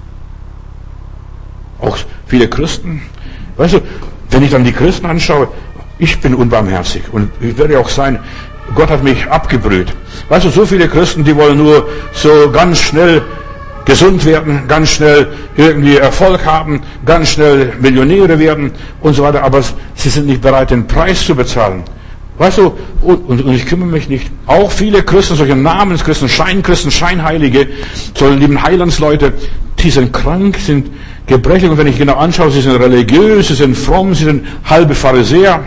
Auch viele Christen. Weißt du, wenn ich dann die Christen anschaue, ich bin unbarmherzig und ich werde auch sein, Gott hat mich abgebrüht. Weißt du, so viele Christen, die wollen nur so ganz schnell gesund werden, ganz schnell irgendwie Erfolg haben, ganz schnell Millionäre werden und so weiter, aber sie sind nicht bereit, den Preis zu bezahlen. Weißt du, und, und, und ich kümmere mich nicht. Auch viele Christen, solche Namenschristen, Scheinkristen, Scheinheilige, so lieben Heilandsleute, die sind krank, sind gebrechlich und wenn ich genau anschaue, sie sind religiös, sie sind fromm, sie sind halbe Pharisäer.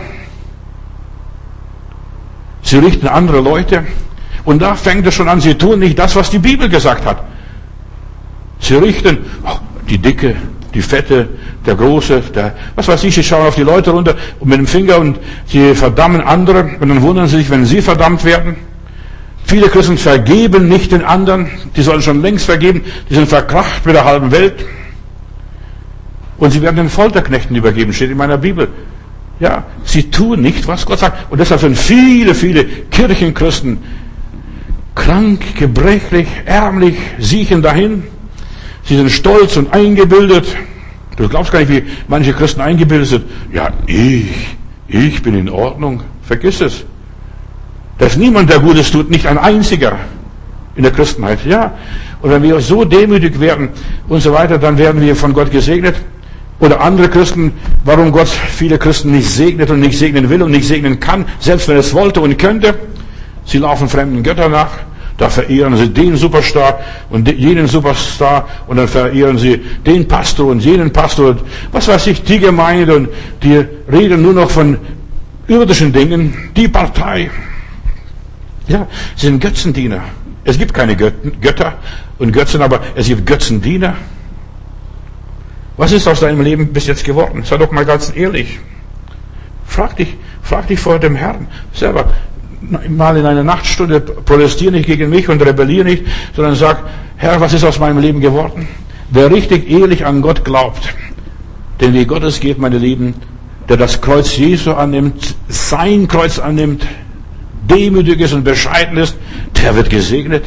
Sie richten andere Leute und da fängt es schon an, sie tun nicht das, was die Bibel gesagt hat. Sie richten, oh, die Dicke, die Fette, der Große, der, was weiß ich, sie schauen auf die Leute runter und mit dem Finger und sie verdammen andere und dann wundern sie sich, wenn sie verdammt werden. Viele Christen vergeben nicht den anderen, die sollen schon längst vergeben, die sind verkracht mit der halben Welt. Und sie werden den Folterknechten übergeben, steht in meiner Bibel. Ja, sie tun nicht, was Gott sagt. Und deshalb sind viele, viele Kirchenchristen krank, gebrechlich, ärmlich, siechen dahin. Sie sind stolz und eingebildet. Du glaubst gar nicht, wie manche Christen eingebildet sind. Ja, ich, ich bin in Ordnung. Vergiss es. Da ist niemand, der Gutes tut, nicht ein einziger in der Christenheit. Ja. Und wenn wir so demütig werden und so weiter, dann werden wir von Gott gesegnet. Oder andere Christen, warum Gott viele Christen nicht segnet und nicht segnen will und nicht segnen kann, selbst wenn er es wollte und könnte. Sie laufen fremden Göttern nach. Da verehren sie den Superstar und jenen Superstar und dann verehren sie den Pastor und jenen Pastor. Was weiß ich, die Gemeinde und die reden nur noch von irdischen Dingen. Die Partei. Ja, sie sind Götzendiener. Es gibt keine Götter und Götzen, aber es gibt Götzendiener. Was ist aus deinem Leben bis jetzt geworden? Sei doch mal ganz ehrlich. Frag dich, frag dich vor dem Herrn selber. Mal in einer Nachtstunde protestiere nicht gegen mich und rebelliere nicht, sondern sag, Herr, was ist aus meinem Leben geworden? Wer richtig ehrlich an Gott glaubt, denn wie Gott es geht, meine Lieben, der das Kreuz Jesu annimmt, sein Kreuz annimmt, demütig ist und bescheiden ist, der wird gesegnet.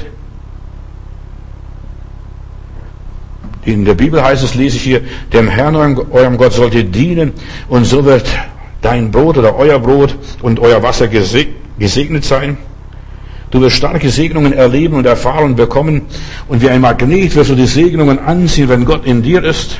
In der Bibel heißt es, lese ich hier, dem Herrn, eurem Gott, sollt ihr dienen und so wird dein Brot oder euer Brot und euer Wasser gesegnet. gesegnet sein. Du wirst starke Segnungen erleben und erfahren und bekommen und wie ein Magnet wirst du die Segnungen anziehen, wenn Gott in dir ist.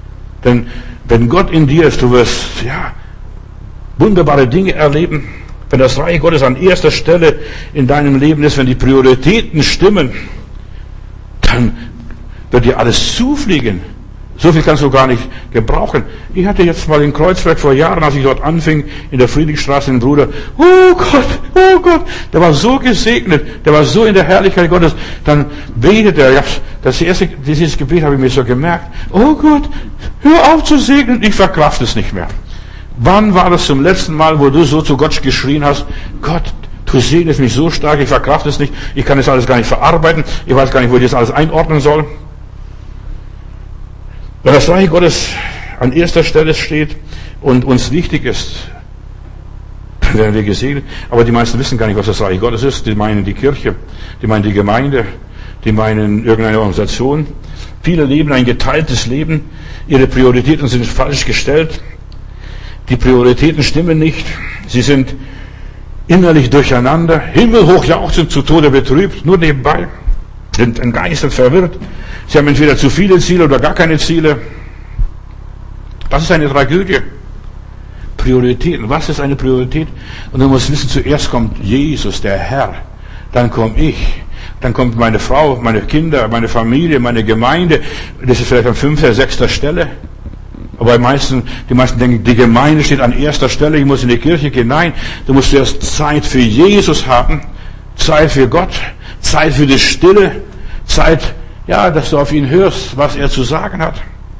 Denn wenn Gott in dir ist, du wirst, ja, wunderbare Dinge erleben. Wenn das Reich Gottes an erster Stelle in deinem Leben ist, wenn die Prioritäten stimmen, dann wird dir alles zufliegen. So viel kannst du gar nicht gebrauchen. Ich hatte jetzt mal in Kreuzberg vor Jahren, als ich dort anfing, in der Friedrichstraße, einen Bruder, oh Gott, oh Gott, der war so gesegnet, der war so in der Herrlichkeit Gottes. Dann betet er, ja, das erste, dieses Gebet habe ich mir so gemerkt, oh Gott, hör auf zu segnen, ich verkrafte es nicht mehr. Wann war das zum letzten Mal, wo du so zu Gott geschrien hast, Gott, du segnest mich so stark, ich verkrafte es nicht, ich kann das alles gar nicht verarbeiten, ich weiß gar nicht, wo ich das alles einordnen soll. Wenn das Reich Gottes an erster Stelle steht und uns wichtig ist, dann werden wir gesegnet. Aber die meisten wissen gar nicht, was das Reich Gottes ist. Die meinen die Kirche, die meinen die Gemeinde, die meinen irgendeine Organisation. Viele leben ein geteiltes Leben. Ihre Prioritäten sind falsch gestellt. Die Prioritäten stimmen nicht. Sie sind innerlich durcheinander, himmelhoch jauchzend, zu Tode betrübt, nur nebenbei, sind entgeistert, verwirrt. Sie haben entweder zu viele Ziele oder gar keine Ziele. Das ist eine Tragödie. Prioritäten. Was ist eine Priorität? Und du musst wissen, zuerst kommt Jesus, der Herr. Dann komme ich. Dann kommt meine Frau, meine Kinder, meine Familie, meine Gemeinde. Das ist vielleicht an fünfter, sechster Stelle. Aber die meisten, die meisten denken, die Gemeinde steht an erster Stelle, ich muss in die Kirche gehen. Nein, du musst erst Zeit für Jesus haben, Zeit für Gott, Zeit für die Stille, Zeit, ja, dass du auf ihn hörst, was er zu sagen hat.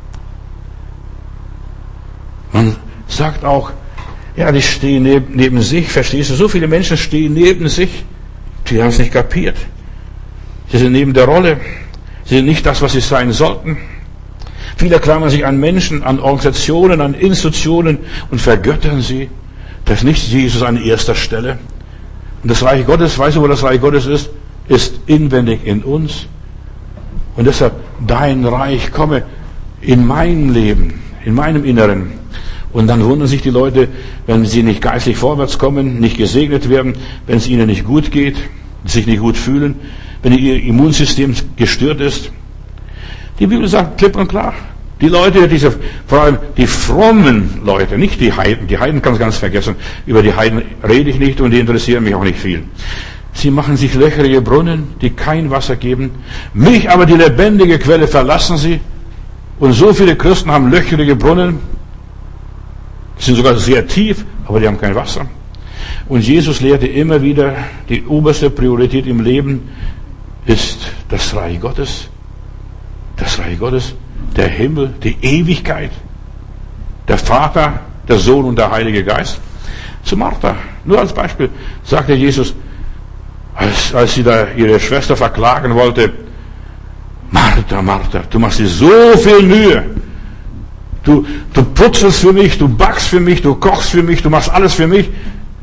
Man sagt auch, ja, die stehen neben, neben sich, verstehst du? So viele Menschen stehen neben sich, die haben es nicht kapiert. Sie sind neben der Rolle, sie sind nicht das, was sie sein sollten. Viele klammern sich an Menschen, an Organisationen, an Institutionen und vergöttern sie. Das ist nicht Jesus an erster Stelle. Und das Reich Gottes, weißt du, wo das Reich Gottes ist? Ist inwendig in uns. Und deshalb, dein Reich komme in mein Leben, in meinem Inneren. Und dann wundern sich die Leute, wenn sie nicht geistlich vorwärts kommen, nicht gesegnet werden, wenn es ihnen nicht gut geht, sich nicht gut fühlen, wenn ihr Immunsystem gestört ist. Die Bibel sagt klipp und klar, die Leute, diese, vor allem die frommen Leute, nicht die Heiden, die Heiden kannst du ganz vergessen, über die Heiden rede ich nicht und die interessieren mich auch nicht viel. Sie machen sich löcherige Brunnen, die kein Wasser geben, mich aber die lebendige Quelle verlassen sie, und so viele Christen haben löcherige Brunnen, sind sogar sehr tief, aber die haben kein Wasser. Und Jesus lehrte immer wieder, die oberste Priorität im Leben ist das Reich Gottes. Das Reich Gottes, der Himmel, die Ewigkeit, der Vater, der Sohn und der Heilige Geist. Zu Martha, nur als Beispiel, sagte Jesus, als, als sie da ihre Schwester verklagen wollte, Martha, Martha, du machst dir so viel Mühe. Du, du putzelst für mich, du backst für mich, du kochst für mich, du machst alles für mich.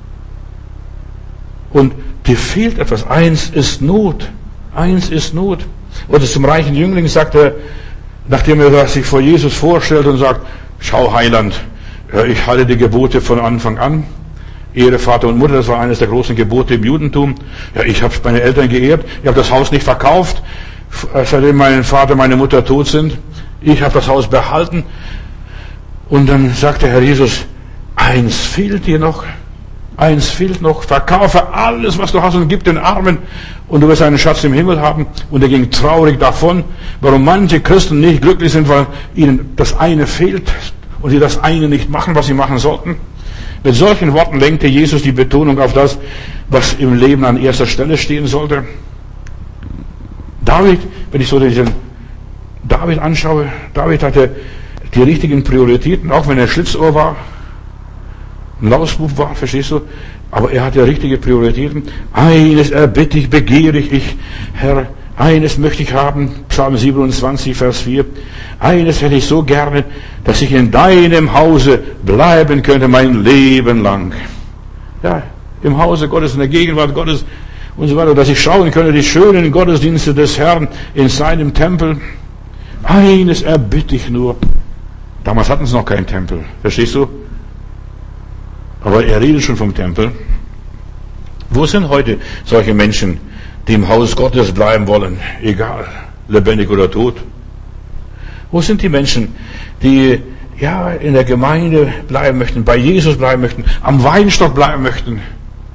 Und dir fehlt etwas. Eins ist Not. Eins ist Not. Oder zum reichen Jüngling sagt er, nachdem er sich vor Jesus vorstellt und sagt, schau Heiland, ich halte die Gebote von Anfang an. Ehre Vater und Mutter, das war eines der großen Gebote im Judentum. Ja, ich habe meine Eltern geehrt, ich habe das Haus nicht verkauft, seitdem mein Vater und meine Mutter tot sind. Ich habe das Haus behalten. Und dann sagt der Herr Jesus, eins fehlt dir noch. Eins fehlt noch. Verkaufe alles, was du hast und gib den Armen und du wirst einen Schatz im Himmel haben. Und er ging traurig davon. Warum manche Christen nicht glücklich sind, weil ihnen das eine fehlt und sie das eine nicht machen, was sie machen sollten. Mit solchen Worten lenkte Jesus die Betonung auf das, was im Leben an erster Stelle stehen sollte. David, wenn ich so diesen David anschaue, David hatte die richtigen Prioritäten, auch wenn er Schlitzohr war, ein Lausbub war, verstehst du? Aber er hatte richtige Prioritäten. Eines erbitte ich, begehre ich, Herr, eines möchte ich haben, Psalm siebenundzwanzig, Vers vier. Eines hätte ich so gerne, dass ich in deinem Hause bleiben könnte mein Leben lang. Ja, im Hause Gottes, in der Gegenwart Gottes und so weiter, dass ich schauen könnte, die schönen Gottesdienste des Herrn in seinem Tempel. Eines erbitte ich nur. Damals hatten sie noch keinen Tempel, verstehst du? Aber er redet schon vom Tempel. Wo sind heute solche Menschen, die im Haus Gottes bleiben wollen, egal, lebendig oder tot? Wo sind die Menschen, die ja in der Gemeinde bleiben möchten, bei Jesus bleiben möchten, am Weinstock bleiben möchten,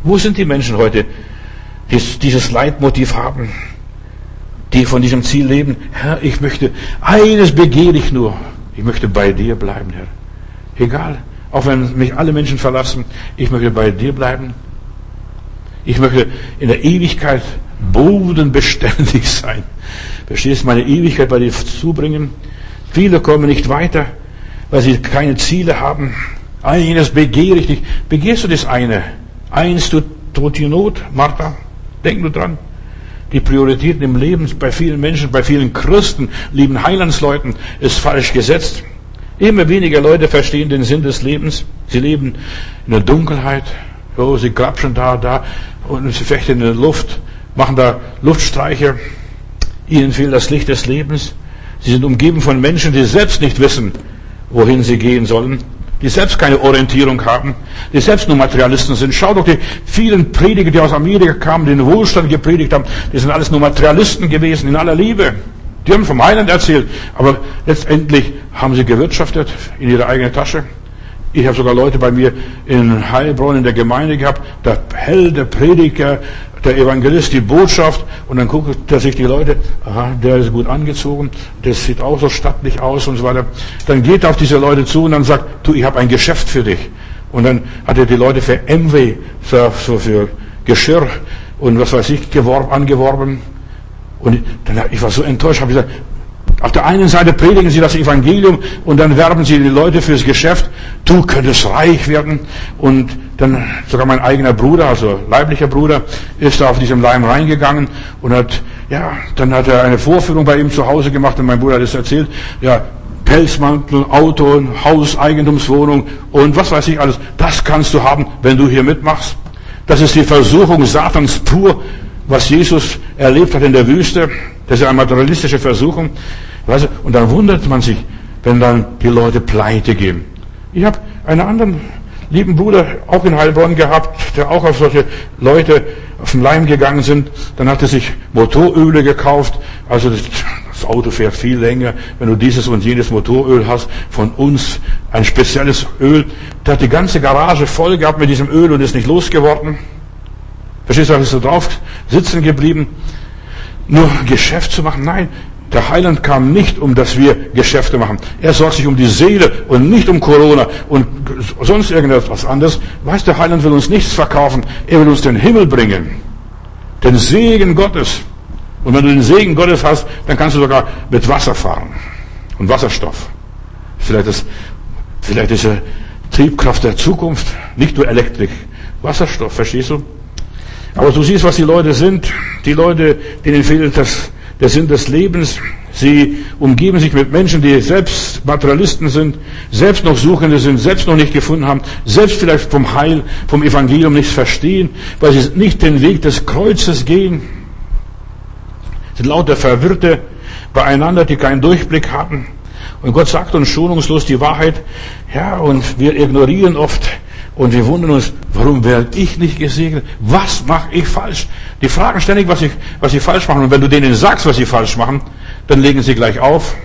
Wo sind die Menschen heute, die dieses Leitmotiv haben, die von diesem Ziel leben? Herr, ich möchte, eines begehre ich nur, ich möchte bei dir bleiben, Herr. Egal, auch wenn mich alle Menschen verlassen, ich möchte bei dir bleiben. Ich möchte in der Ewigkeit bodenbeständig sein. Verstehst du, meine Ewigkeit bei dir zubringen? Viele kommen nicht weiter, weil sie keine Ziele haben. Eines begehre ich dich. Begehrst du das eine? Eins tut die Not, Martha? Denk nur dran. Die Prioritäten im Leben bei vielen Menschen, bei vielen Christen, lieben Heilandsleuten, ist falsch gesetzt. Immer weniger Leute verstehen den Sinn des Lebens. Sie leben in der Dunkelheit. Oh, sie grapschen da, da und sie fechten in der Luft, machen da Luftstreiche. Ihnen fehlt das Licht des Lebens. Sie sind umgeben von Menschen, die selbst nicht wissen, wohin sie gehen sollen, die selbst keine Orientierung haben, die selbst nur Materialisten sind. Schau doch die vielen Prediger, die aus Amerika kamen, die den Wohlstand gepredigt haben, die sind alles nur Materialisten gewesen, in aller Liebe. Die haben vom Heiland erzählt, aber letztendlich haben sie gewirtschaftet in ihre eigene Tasche. Ich habe sogar Leute bei mir in Heilbronn in der Gemeinde gehabt, da hält der Prediger, der Evangelist die Botschaft und dann guckt er sich die Leute, aha, der ist gut angezogen, das sieht auch so stattlich aus und so weiter. Dann geht er auf diese Leute zu und dann sagt, du, ich habe ein Geschäft für dich. Und dann hat er die Leute für Amway, so, so für Geschirr und was weiß ich, geworben, angeworben. Und dann, ich war so enttäuscht, habe gesagt, auf der einen Seite predigen sie das Evangelium und dann werben sie die Leute fürs Geschäft. Du könntest reich werden. Und dann sogar mein eigener Bruder, also leiblicher Bruder, ist da auf diesem Leim reingegangen und hat, ja, dann hat er eine Vorführung bei ihm zu Hause gemacht und mein Bruder hat es erzählt. Ja, Pelzmantel, Auto, Haus, Eigentumswohnung und was weiß ich alles. Das kannst du haben, wenn du hier mitmachst. Das ist die Versuchung Satans pur, was Jesus erlebt hat in der Wüste. Das ist eine materialistische Versuchung. Weißt du, und dann wundert man sich, wenn dann die Leute pleite gehen. Ich habe einen anderen lieben Bruder auch in Heilbronn gehabt, der auch auf solche Leute auf den Leim gegangen sind. Dann hat er sich Motoröle gekauft. Also das, das Auto fährt viel länger, wenn du dieses und jenes Motoröl hast. Von uns ein spezielles Öl. Der hat die ganze Garage voll gehabt mit diesem Öl und ist nicht losgeworden. Verstehst du, er ist so drauf sitzen geblieben. Nur Geschäft zu machen? Nein, der Heiland kam nicht, um dass wir Geschäfte machen. Er sorgt sich um die Seele und nicht um Corona und sonst irgendetwas anderes. Weißt du, der Heiland will uns nichts verkaufen. Er will uns den Himmel bringen. Den Segen Gottes. Und wenn du den Segen Gottes hast, dann kannst du sogar mit Wasser fahren. Und Wasserstoff. Vielleicht ist, vielleicht ist er Triebkraft der Zukunft. Nicht nur Elektrik. Wasserstoff, verstehst du? Aber du siehst, was die Leute sind. Die Leute, denen fehlt das, der Sinn des Lebens. Sie umgeben sich mit Menschen, die selbst Materialisten sind, selbst noch Suchende sind, selbst noch nicht gefunden haben, selbst vielleicht vom Heil, vom Evangelium nichts verstehen, weil sie nicht den Weg des Kreuzes gehen. Es sind lauter Verwirrte beieinander, die keinen Durchblick haben. Und Gott sagt uns schonungslos die Wahrheit. Ja, und wir ignorieren oft. Und wir wundern uns, warum werde ich nicht gesegnet? Was mache ich falsch? Die fragen ständig, was sie, was sie falsch machen. Und wenn du denen sagst, was sie falsch machen, dann legen sie gleich auf.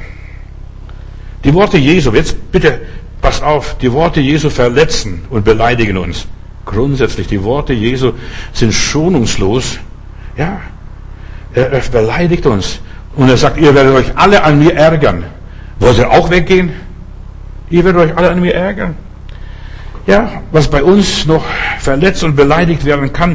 Die Worte Jesu, jetzt bitte, pass auf, die Worte Jesu verletzen und beleidigen uns. Grundsätzlich, die Worte Jesu sind schonungslos. Ja, er, er beleidigt uns. Und er sagt, ihr werdet euch alle an mir ärgern. Wollt ihr auch weggehen? Ihr werdet euch alle an mir ärgern. Ja, was bei uns noch verletzt und beleidigt werden kann,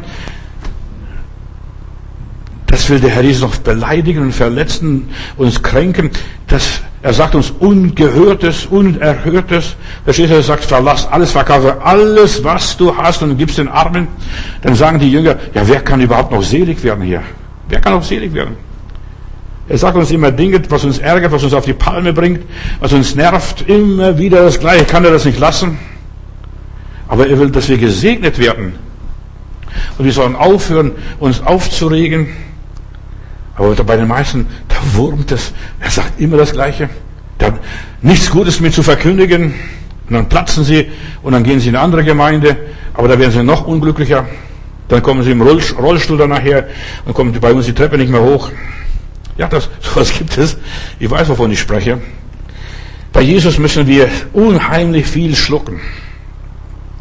das will der Herr Jesus noch beleidigen und verletzen, uns kränken. Das, er sagt uns Ungehörtes, Unerhörtes. Verstehst du, er sagt, verlass alles, verkaufe alles, was du hast und gibst den Armen. Dann sagen die Jünger, ja, wer kann überhaupt noch selig werden hier? Wer kann noch selig werden? Er sagt uns immer Dinge, was uns ärgert, was uns auf die Palme bringt, was uns nervt, immer wieder das Gleiche. Kann er das nicht lassen? Aber er will, dass wir gesegnet werden. Und wir sollen aufhören, uns aufzuregen. Aber bei den meisten, da wurmt es. Er sagt immer das Gleiche. Da hat nichts Gutes mehr zu verkündigen. Und dann platzen sie und dann gehen sie in eine andere Gemeinde. Aber da werden sie noch unglücklicher. Dann kommen sie im Rollstuhl dann nachher und kommen bei uns die Treppe nicht mehr hoch. Ja, das, sowas gibt es. Ich weiß, wovon ich spreche. Bei Jesus müssen wir unheimlich viel schlucken.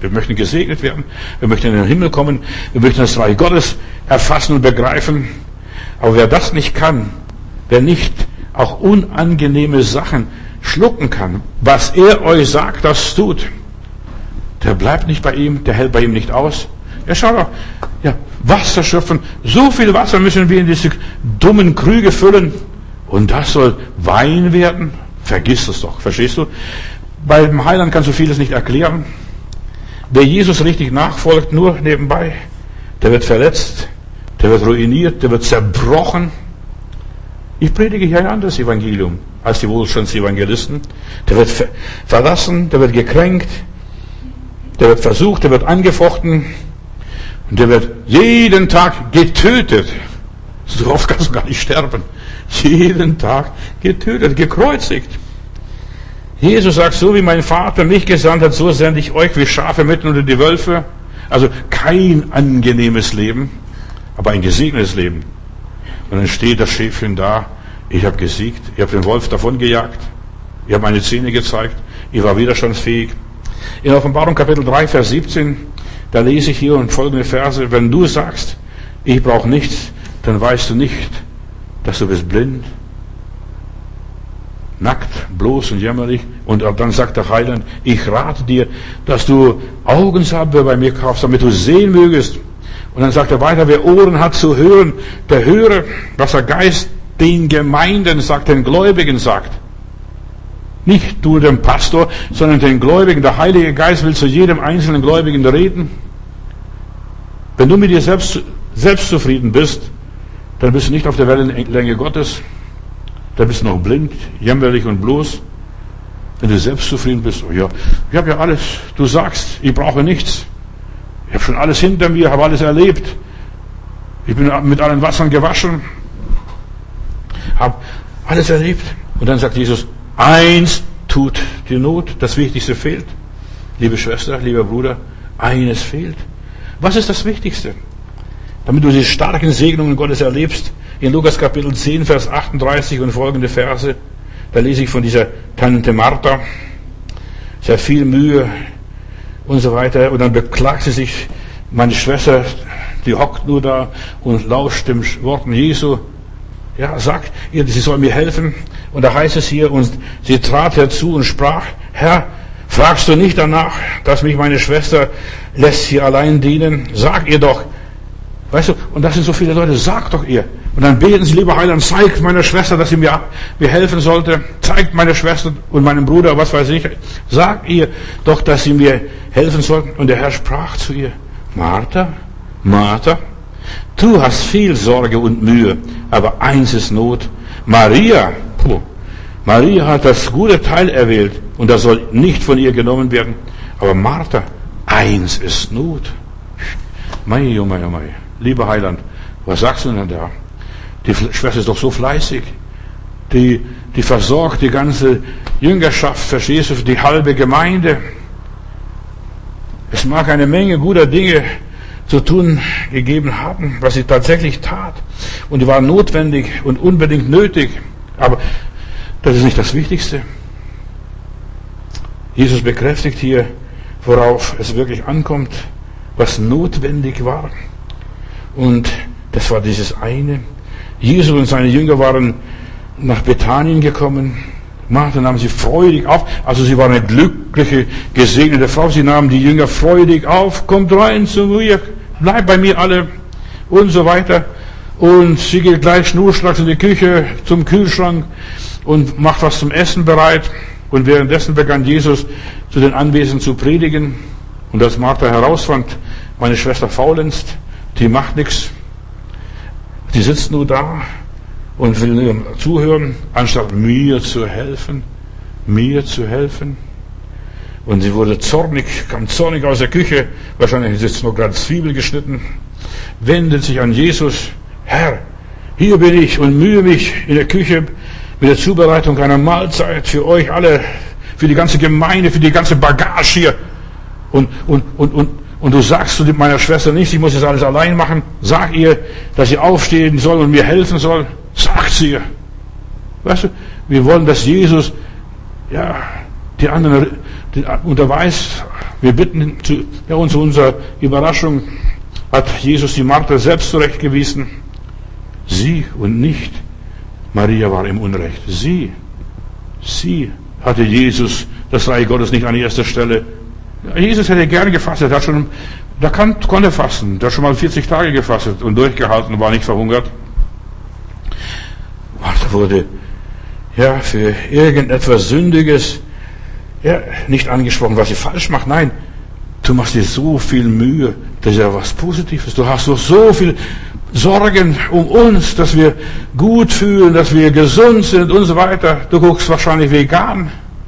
Wir möchten gesegnet werden. Wir möchten in den Himmel kommen. Wir möchten das Reich Gottes erfassen und begreifen. Aber wer das nicht kann, wer nicht auch unangenehme Sachen schlucken kann, was er euch sagt, das tut, der bleibt nicht bei ihm, der hält bei ihm nicht aus. Ja, schau doch, ja, Wasser schöpfen. So viel Wasser müssen wir in diese dummen Krüge füllen. Und das soll Wein werden? Vergiss es doch, verstehst du? Beim Heiland kannst du vieles nicht erklären. Wer Jesus richtig nachfolgt, nur nebenbei, der wird verletzt, der wird ruiniert, der wird zerbrochen. Ich predige hier ein anderes Evangelium als die Wohlstandsevangelisten. Der wird ver- verlassen, der wird gekränkt, der wird versucht, der wird angefochten und der wird jeden Tag getötet. So oft kannst du gar nicht sterben. Jeden Tag getötet, gekreuzigt. Jesus sagt, so wie mein Vater mich gesandt hat, so sende ich euch wie Schafe mitten unter die Wölfe. Also kein angenehmes Leben, aber ein gesegnetes Leben. Und dann steht das Schäfchen da, ich habe gesiegt, ich habe den Wolf davongejagt, ich habe meine Zähne gezeigt, ich war widerstandsfähig. In Offenbarung Kapitel drei, Vers siebzehn, da lese ich hier und folgende Verse, wenn du sagst, ich brauche nichts, dann weißt du nicht, dass du bist blind, nackt, bloß und jämmerlich. Und dann sagt der Heiland, ich rate dir, dass du Augensalbe bei mir kaufst, damit du sehen mögest. Und dann sagt er weiter, wer Ohren hat zu hören, der höre, was der Geist den Gemeinden sagt, den Gläubigen sagt. Nicht du dem Pastor, sondern den Gläubigen. Der Heilige Geist will zu jedem einzelnen Gläubigen reden. Wenn du mit dir selbst, selbst zufrieden bist, dann bist du nicht auf der Wellenlänge Gottes. Dann bist du noch blind, jämmerlich und bloß. Wenn du selbst zufrieden bist, oh ja, ich habe ja alles, du sagst, ich brauche nichts. Ich habe schon alles hinter mir, habe alles erlebt. Ich bin mit allen Wassern gewaschen, habe alles erlebt. Und dann sagt Jesus, eins tut die Not, das Wichtigste fehlt. Liebe Schwester, lieber Bruder, eines fehlt. Was ist das Wichtigste? Damit du die starken Segnungen Gottes erlebst, in Lukas Kapitel zehn, Vers achtunddreißig und folgende Verse, da lese ich von dieser Tante Martha, sehr viel Mühe und so weiter, und dann beklagt sie sich, meine Schwester, die hockt nur da und lauscht den Worten Jesu, ja, sagt ihr, sie soll mir helfen, und da heißt es hier, und sie trat herzu und sprach, Herr, fragst du nicht danach, dass mich meine Schwester lässt hier allein dienen? Sag ihr doch. Weißt du, und das sind so viele Leute, sag doch ihr. Und dann beten sie, lieber Heiland, zeigt meiner Schwester, dass sie mir, mir helfen sollte. Zeigt meine Schwester und meinem Bruder, was weiß ich. Sag ihr doch, dass sie mir helfen sollten. Und der Herr sprach zu ihr, Martha, Martha, du hast viel Sorge und Mühe, aber eins ist Not. Maria, puh, Maria hat das gute Teil erwählt und das soll nicht von ihr genommen werden. Aber Martha, eins ist Not. Mei, oh mei, oh mei. Lieber Heiland, was sagst du denn da? Die Schwester ist doch so fleißig. Die, die versorgt die ganze Jüngerschaft, verstehst du, die halbe Gemeinde. Es mag eine Menge guter Dinge zu tun gegeben haben, was sie tatsächlich tat. Und die waren notwendig und unbedingt nötig. Aber das ist nicht das Wichtigste. Jesus bekräftigt hier, worauf es wirklich ankommt, was notwendig war. Und das war dieses eine. Jesus und seine Jünger waren nach Bethanien gekommen. Martha nahm sie freudig auf. Also sie war eine glückliche, gesegnete Frau. Sie nahmen die Jünger freudig auf. Kommt rein zu mir, bleibt bei mir alle und so weiter. Und sie geht gleich schnurstracks in die Küche zum Kühlschrank und macht was zum Essen bereit. Und währenddessen begann Jesus zu den Anwesenden zu predigen. Und als Martha herausfand, meine Schwester faulenzt, die macht nichts. Die sitzt nur da und will nur zuhören, anstatt mir zu helfen, mir zu helfen. Und sie wurde zornig, kam zornig aus der Küche, wahrscheinlich ist jetzt noch gerade Zwiebel geschnitten, wendet sich an Jesus, Herr, hier bin ich und mühe mich in der Küche mit der Zubereitung einer Mahlzeit für euch alle, für die ganze Gemeinde, für die ganze Bagage hier. Und, und, und, und, und du sagst zu meiner Schwester nicht, ich muss das alles allein machen. Sag ihr, dass sie aufstehen soll und mir helfen soll. Sagt sie ihr. Weißt du, wir wollen, dass Jesus, ja, die anderen die unterweist, wir bitten zu, ja, und zu unserer Überraschung hat Jesus die Martha selbst zurechtgewiesen. Sie und nicht Maria war im Unrecht. Sie, sie hatte Jesus, das Reich Gottes, nicht an erster Stelle. Jesus hätte gern gefastet, er hat schon, der kann, konnte fasten, der hat schon mal vierzig Tage gefastet und durchgehalten, war nicht verhungert. Martha wurde, ja, für irgendetwas Sündiges, ja, nicht angesprochen, was sie falsch macht. Nein, du machst dir so viel Mühe, das ist ja was Positives. Du hast doch so viel Sorgen um uns, dass wir gut fühlen, dass wir gesund sind und so weiter. Du guckst wahrscheinlich vegan.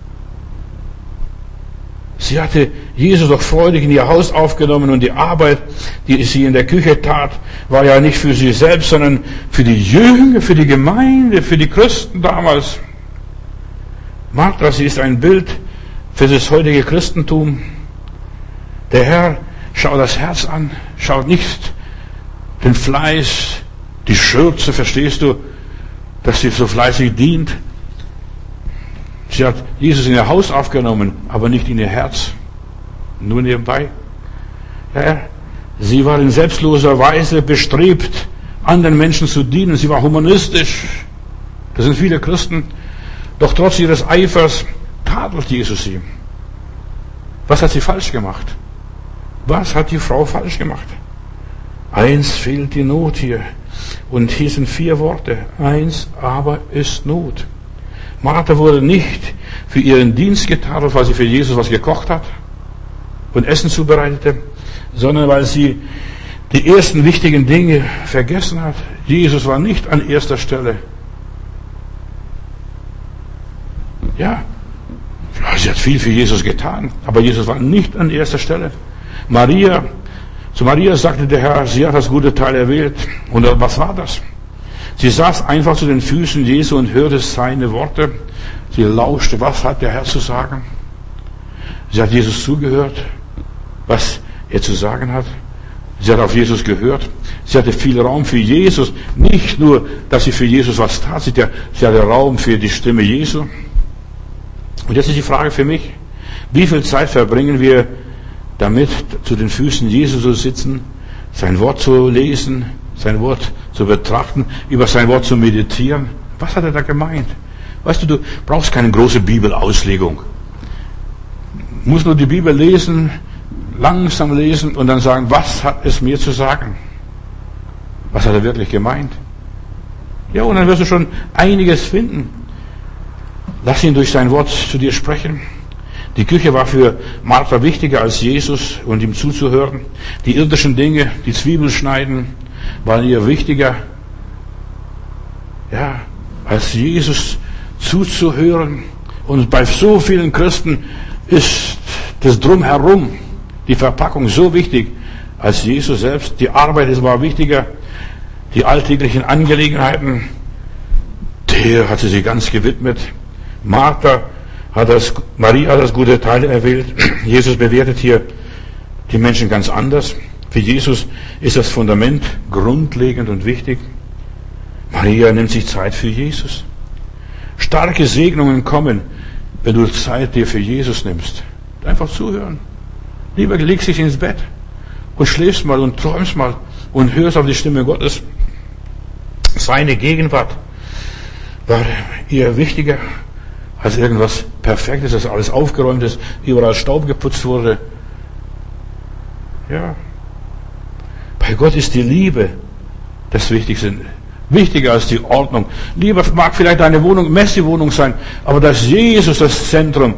Sie hatte Jesus doch freudig in ihr Haus aufgenommen und die Arbeit, die sie in der Küche tat, war ja nicht für sie selbst, sondern für die Jünger, für die Gemeinde, für die Christen damals. Martha, sie ist ein Bild für das heutige Christentum. Der Herr schaut das Herz an, schaut nicht den Fleiß, die Schürze, verstehst du, dass sie so fleißig dient. Sie hat Jesus in ihr Haus aufgenommen, aber nicht in ihr Herz. Nur nebenbei. Ja, sie war in selbstloser Weise bestrebt, anderen Menschen zu dienen. Sie war humanistisch. Das sind viele Christen. Doch trotz ihres Eifers tadelt Jesus sie. Was hat sie falsch gemacht? Was hat die Frau falsch gemacht? Eins fehlt die Not hier. Und hier sind vier Worte. Eins aber ist Not. Martha wurde nicht für ihren Dienst getadelt, weil sie für Jesus was gekocht hat und Essen zubereitete, sondern weil sie die ersten wichtigen Dinge vergessen hat. Jesus war nicht an erster Stelle. Ja, ja, sie hat viel für Jesus getan, aber Jesus war nicht an erster Stelle. Maria, zu Maria sagte der Herr, sie hat das gute Teil erwählt. Und was war das? Sie saß einfach zu den Füßen Jesu und hörte seine Worte. Sie lauschte, was hat der Herr zu sagen? Sie hat Jesus zugehört, was er zu sagen hat. Sie hat auf Jesus gehört. Sie hatte viel Raum für Jesus. Nicht nur, dass sie für Jesus was tat, sie hatte Raum für die Stimme Jesu. Und jetzt ist die Frage für mich, wie viel Zeit verbringen wir damit, zu den Füßen Jesu zu sitzen, sein Wort zu lesen, sein Wort zu betrachten, über sein Wort zu meditieren? Was hat er da gemeint? Weißt du, du brauchst keine große Bibelauslegung. Du musst nur die Bibel lesen, langsam lesen und dann sagen, was hat es mir zu sagen? Was hat er wirklich gemeint? Ja, und dann wirst du schon einiges finden. Lass ihn durch sein Wort zu dir sprechen. Die Küche war für Martha wichtiger als Jesus und ihm zuzuhören. Die irdischen Dinge, die Zwiebeln schneiden, waren ihr wichtiger, ja, als Jesus zuzuhören. Und bei so vielen Christen ist das Drumherum, die Verpackung so wichtig, als Jesus selbst. Die Arbeit ist war wichtiger, die alltäglichen Angelegenheiten, der hat sie sich ganz gewidmet. Martha hat das, Maria hat das gute Teil erwählt. Jesus bewertet hier die Menschen ganz anders. Für Jesus ist das Fundament grundlegend und wichtig. Maria nimmt sich Zeit für Jesus. Starke Segnungen kommen, wenn du Zeit dir für Jesus nimmst. Einfach zuhören. Lieber legst dich ins Bett und schläfst mal und träumst mal und hörst auf die Stimme Gottes. Seine Gegenwart war ihr wichtiger als irgendwas Perfektes, dass alles aufgeräumt ist, überall Staub geputzt wurde. Ja. Bei Gott ist die Liebe das Wichtigste. Wichtiger als die Ordnung. Lieber mag vielleicht deine Wohnung Messi-Wohnung sein, aber das ist Jesus das Zentrum.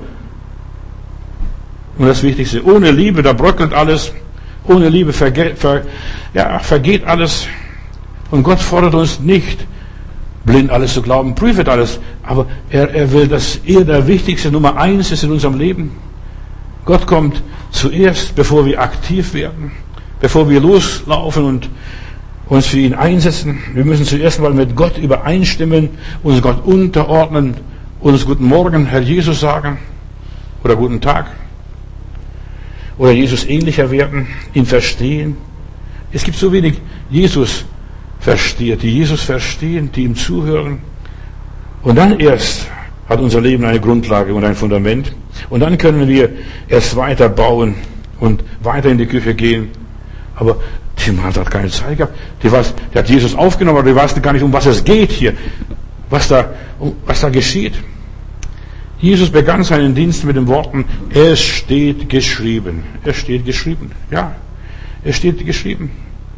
Und das Wichtigste. Ohne Liebe, da bröckelt alles. Ohne Liebe vergeht, ver, ja, vergeht alles. Und Gott fordert uns nicht, blind alles zu glauben, prüft alles. Aber er, er will, dass er der wichtigste Nummer eins ist in unserem Leben. Gott kommt zuerst, bevor wir aktiv werden, bevor wir loslaufen und uns für ihn einsetzen. Wir müssen zuerst mal mit Gott übereinstimmen, uns Gott unterordnen, uns guten Morgen, Herr Jesus sagen oder guten Tag oder Jesus ähnlicher werden, ihn verstehen. Es gibt so wenig Jesus versteht, die Jesus verstehen, die ihm zuhören. Und dann erst hat unser Leben eine Grundlage und ein Fundament. Und dann können wir erst weiter bauen und weiter in die Küche gehen. Aber die Mann hat keine Zeit gehabt. Die, weiß, die hat Jesus aufgenommen, aber die weiß gar nicht, um was es geht hier. Was da, um, was da geschieht. Jesus begann seinen Dienst mit den Worten, es steht geschrieben. Es steht geschrieben. Ja, es steht geschrieben.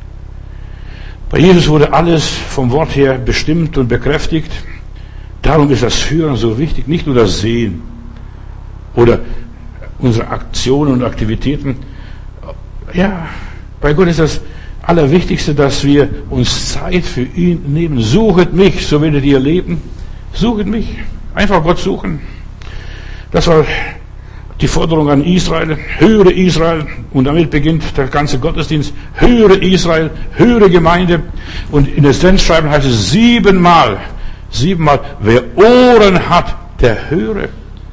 Bei Jesus wurde alles vom Wort her bestimmt und bekräftigt. Darum ist das Hören so wichtig, nicht nur das Sehen oder unsere Aktionen und Aktivitäten. Ja, bei Gott ist das Allerwichtigste, dass wir uns Zeit für ihn nehmen. Suchet mich, so werdet ihr leben. Suchet mich. Einfach Gott suchen. Das war die Forderung an Israel. Höre Israel. Und damit beginnt der ganze Gottesdienst. Höre Israel, höre Gemeinde. Und in der Sendschreiben heißt es siebenmal, siebenmal, wer Ohren hat, der höre.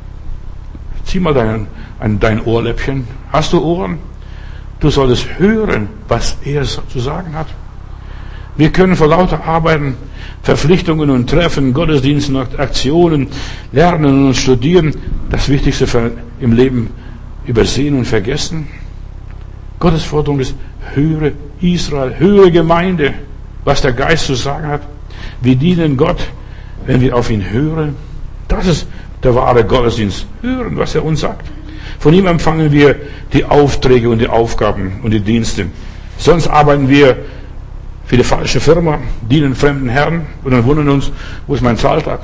Zieh mal dein, dein Ohrläppchen. Hast du Ohren? Du solltest hören, was er zu sagen hat. Wir können vor lauter Arbeiten, Verpflichtungen und Treffen, Gottesdiensten und Aktionen, lernen und studieren, das Wichtigste im Leben übersehen und vergessen. Gottes Forderung ist, höre Israel, höre Gemeinde, was der Geist zu sagen hat. Wir dienen Gott, wenn wir auf ihn hören. Das ist der wahre Gottesdienst. Hören, was er uns sagt. Von ihm empfangen wir die Aufträge und die Aufgaben und die Dienste. Sonst arbeiten wir für die falsche Firma, dienen fremden Herren und dann wundern uns, wo ist mein Zahltag?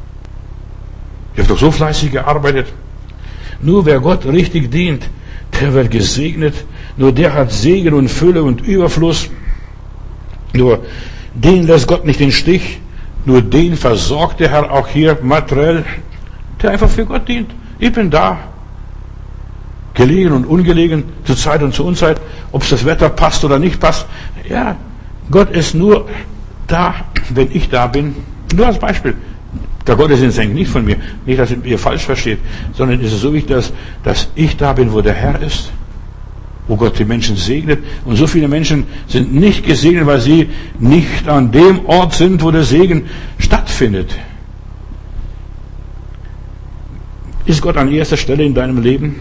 Ich habe doch so fleißig gearbeitet. Nur wer Gott richtig dient, der wird gesegnet. Nur der hat Segen und Fülle und Überfluss. Nur den lässt Gott nicht in den Stich. Nur den versorgt der Herr auch hier materiell, der einfach für Gott dient. Ich bin da. Gelegen und ungelegen, zur Zeit und zur Unzeit, ob es das Wetter passt oder nicht passt. Ja, Gott ist nur da, wenn ich da bin. Nur als Beispiel. Der Gottesdienst hängt nicht von mir. Nicht, dass ihr falsch versteht, sondern es ist so wichtig, dass, dass ich da bin, wo der Herr ist, wo Gott die Menschen segnet. Und so viele Menschen sind nicht gesegnet, weil sie nicht an dem Ort sind, wo der Segen stattfindet. Ist Gott an erster Stelle in deinem Leben?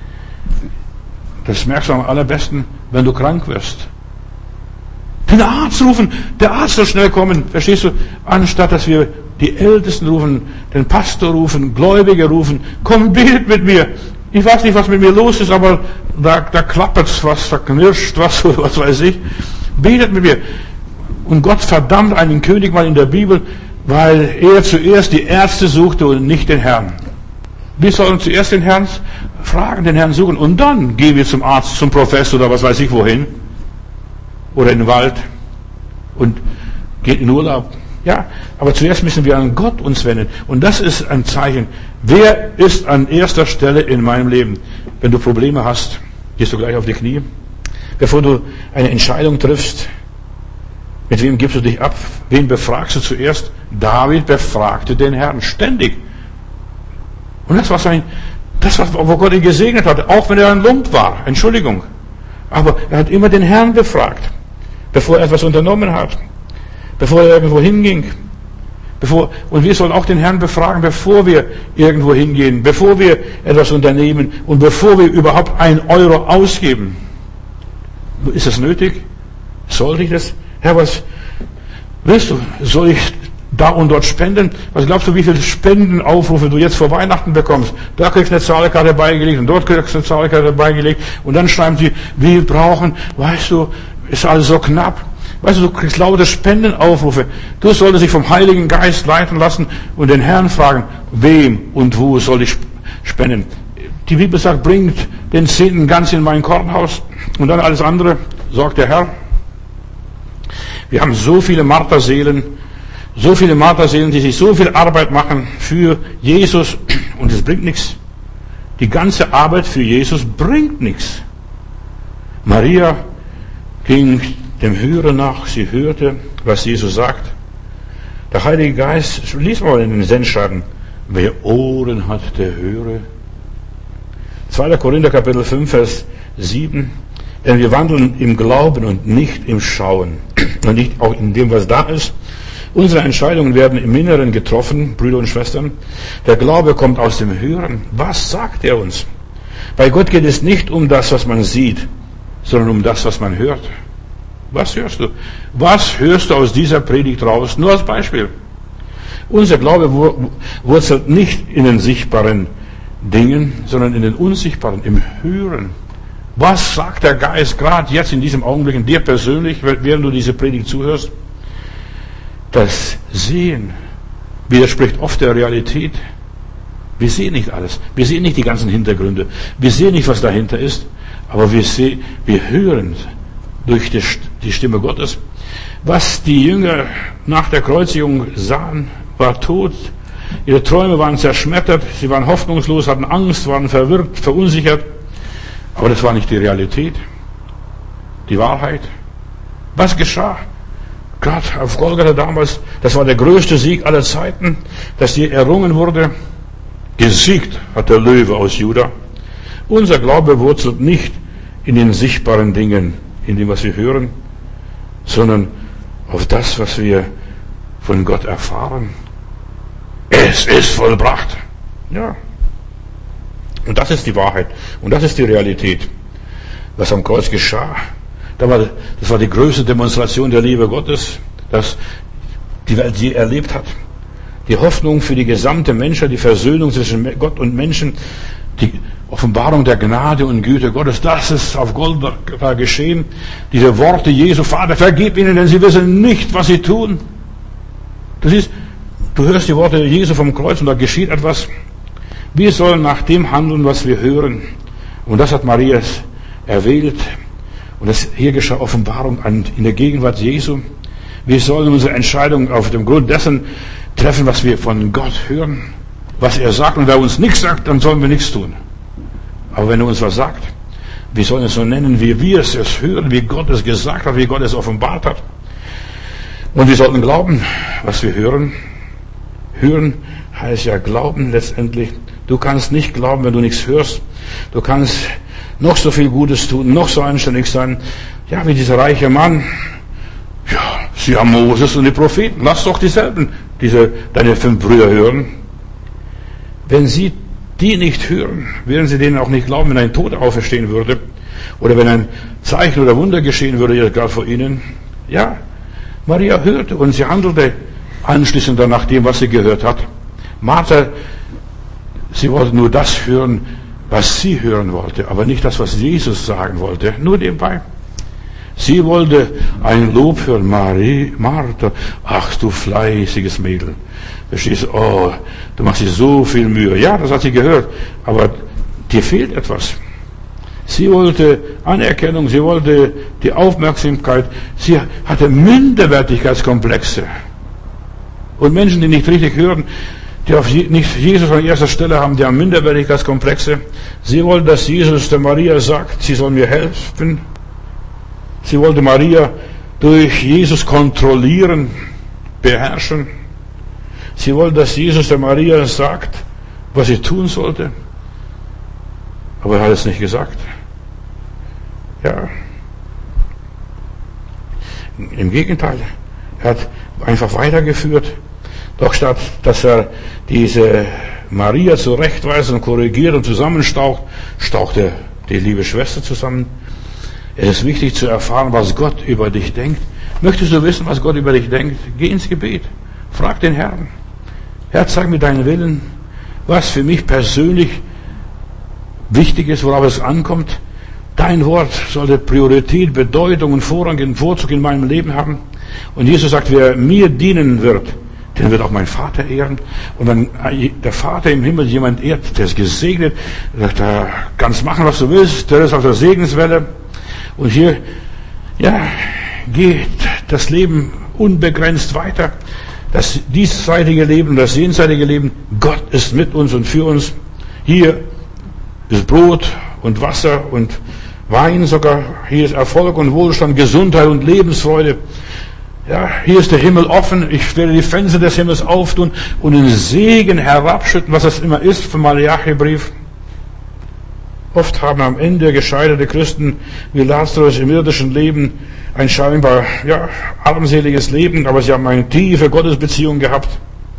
Das merkst du am allerbesten, wenn du krank wirst. Den Arzt rufen, der Arzt soll schnell kommen, verstehst du? Anstatt dass wir die Ältesten rufen, den Pastor rufen, Gläubige rufen, komm, betet mit mir. Ich weiß nicht, was mit mir los ist, aber da, da klappert's was, da knirscht was, was weiß ich. Betet mit mir. Und Gott verdammt einen König mal in der Bibel, weil er zuerst die Ärzte suchte und nicht den Herrn. Wir sollen zuerst den Herrn fragen, den Herrn suchen und dann gehen wir zum Arzt, zum Professor oder was weiß ich wohin. Oder in den Wald und gehen in Urlaub. Ja, aber zuerst müssen wir an Gott uns wenden. Und das ist ein Zeichen. Wer ist an erster Stelle in meinem Leben? Wenn du Probleme hast, gehst du gleich auf die Knie. Bevor du eine Entscheidung triffst, mit wem gibst du dich ab? Wen befragst du zuerst? David befragte den Herrn ständig. Und das war sein, das war, wo Gott ihn gesegnet hatte, auch wenn er ein Lump war. Entschuldigung. Aber er hat immer den Herrn befragt, bevor er etwas unternommen hat, bevor er irgendwo hinging. Bevor, und wir sollen auch den Herrn befragen, bevor wir irgendwo hingehen, bevor wir etwas unternehmen und bevor wir überhaupt ein Euro ausgeben. Ist das nötig? Sollte ich das? Herr, was willst du? Soll ich da und dort spenden? Was glaubst du, wie viele Spendenaufrufe du jetzt vor Weihnachten bekommst? Da kriegst du eine Zahlkarte beigelegt und dort kriegst du eine Zahlkarte beigelegt und dann schreiben sie, wir brauchen, weißt du, ist alles so knapp. Weißt du, du kriegst lauter Spendenaufrufe. Du solltest dich vom Heiligen Geist leiten lassen und den Herrn fragen, wem und wo soll ich spenden? Die Bibel sagt, bringt den Zehnten ganz in mein Kornhaus und dann alles andere, sorgt der Herr. Wir haben so viele Marterseelen, so viele Marterseelen, die sich so viel Arbeit machen für Jesus und es bringt nichts. Die ganze Arbeit für Jesus bringt nichts. Maria ging dem Hören nach, sie hörte, was Jesus sagt. Der Heilige Geist, lies mal in den Sendschreiben, wer Ohren hat, der höre. zweiter Korinther Kapitel fünf, Vers sieben. Denn wir wandeln im Glauben und nicht im Schauen. Und nicht auch in dem, was da ist. Unsere Entscheidungen werden im Inneren getroffen, Brüder und Schwestern. Der Glaube kommt aus dem Hören. Was sagt er uns? Bei Gott geht es nicht um das, was man sieht, sondern um das, was man hört. Was hörst du? Was hörst du aus dieser Predigt raus? Nur als Beispiel. Unser Glaube wurzelt nicht in den sichtbaren Dingen, sondern in den unsichtbaren, im Hören. Was sagt der Geist gerade jetzt in diesem Augenblick in dir persönlich, während du diese Predigt zuhörst? Das Sehen widerspricht oft der Realität. Wir sehen nicht alles. Wir sehen nicht die ganzen Hintergründe. Wir sehen nicht, was dahinter ist. Aber wir sehen, wir hören durch die, die Stimme Gottes. Was die Jünger nach der Kreuzigung sahen, war tot. Ihre Träume waren zerschmettert. Sie waren hoffnungslos, hatten Angst, waren verwirrt, verunsichert. Aber das war nicht die Realität. Die Wahrheit. Was geschah? Gerade auf Golgatha damals, das war der größte Sieg aller Zeiten, dass hier errungen wurde. Gesiegt hat der Löwe aus Juda. Unser Glaube wurzelt nicht in den sichtbaren Dingen, in dem, was wir hören, sondern auf das, was wir von Gott erfahren. Es ist vollbracht. Ja. Und das ist die Wahrheit. Und das ist die Realität. Was am Kreuz geschah, das war, das war die größte Demonstration der Liebe Gottes, dass die Welt je erlebt hat. Die Hoffnung für die gesamte Menschheit, die Versöhnung zwischen Gott und Menschen, die Offenbarung der Gnade und Güte Gottes, das ist auf Golgatha geschehen. Diese Worte Jesu, Vater, vergib ihnen, denn sie wissen nicht, was sie tun. Du siehst, du hörst die Worte Jesu vom Kreuz und da geschieht etwas. Wir sollen nach dem handeln, was wir hören. Und das hat Maria erwählt. Und das hier geschah Offenbarung in der Gegenwart Jesu. Wir sollen unsere Entscheidung auf dem Grund dessen treffen, was wir von Gott hören, was er sagt. Und wer uns nichts sagt, dann sollen wir nichts tun. Aber wenn er uns was sagt, wir sollen es so nennen, wie wir es hören, wie Gott es gesagt hat, wie Gott es offenbart hat. Und wir sollten glauben, was wir hören. Hören heißt ja glauben letztendlich. Du kannst nicht glauben, wenn du nichts hörst. Du kannst noch so viel Gutes tun, noch so anständig sein. Ja, wie dieser reiche Mann. Ja, sie haben Moses und die Propheten. Lass doch dieselben, diese, deine fünf Brüder hören. Wenn sie die nicht hören, werden sie denen auch nicht glauben, wenn ein Toter auferstehen würde. Oder wenn ein Zeichen oder Wunder geschehen würde, jetzt gerade vor ihnen. Ja, Maria hörte und sie handelte anschließend dann nach dem, was sie gehört hat. Martha, sie wollte nur das hören, was sie hören wollte, aber nicht das, was Jesus sagen wollte. Nur nebenbei. Sie wollte ein Lob hören. Marie, Martha, ach du fleißiges Mädel. Verstehst du? Oh, du machst dir so viel Mühe. Ja, das hat sie gehört, aber dir fehlt etwas. Sie wollte Anerkennung, sie wollte die Aufmerksamkeit. Sie hatte Minderwertigkeitskomplexe. Und Menschen, die nicht richtig hören, die auf nicht Jesus an erster Stelle haben, die haben Minderwertigkeitskomplexe. Sie wollte, dass Jesus der Maria sagt, sie soll mir helfen. Sie wollte Maria durch Jesus kontrollieren, beherrschen. Sie wollte, dass Jesus der Maria sagt, was sie tun sollte. Aber er hat es nicht gesagt. Ja. Im Gegenteil. Er hat einfach weitergeführt. Doch statt, dass er diese Maria zurechtweist und korrigiert und zusammenstaucht, staucht er die liebe Schwester zusammen. Es ist wichtig zu erfahren, was Gott über dich denkt. Möchtest du wissen, was Gott über dich denkt? Geh ins Gebet. Frag den Herrn. Herr, zeig mir deinen Willen, was für mich persönlich wichtig ist, worauf es ankommt. Dein Wort sollte Priorität, Bedeutung und Vorrang und Vorzug in meinem Leben haben. Und Jesus sagt, wer mir dienen wird, den wird auch mein Vater ehren. Und wenn der Vater im Himmel jemand ehrt, der ist gesegnet, der sagt, da kannst machen, was du willst, der ist auf der Segenswelle. Und hier, ja, geht das Leben unbegrenzt weiter. Das diesseitige Leben, das jenseitige Leben, Gott ist mit uns und für uns. Hier ist Brot und Wasser und Wein sogar. Hier ist Erfolg und Wohlstand, Gesundheit und Lebensfreude. Ja, hier ist der Himmel offen. Ich werde die Fenster des Himmels auftun und den Segen herabschütten, was das immer ist, vom Malachi-Brief. Oft haben am Ende gescheiterte Christen wie Lazarus im irdischen Leben ein scheinbar, ja, armseliges Leben, aber sie haben eine tiefe Gottesbeziehung gehabt.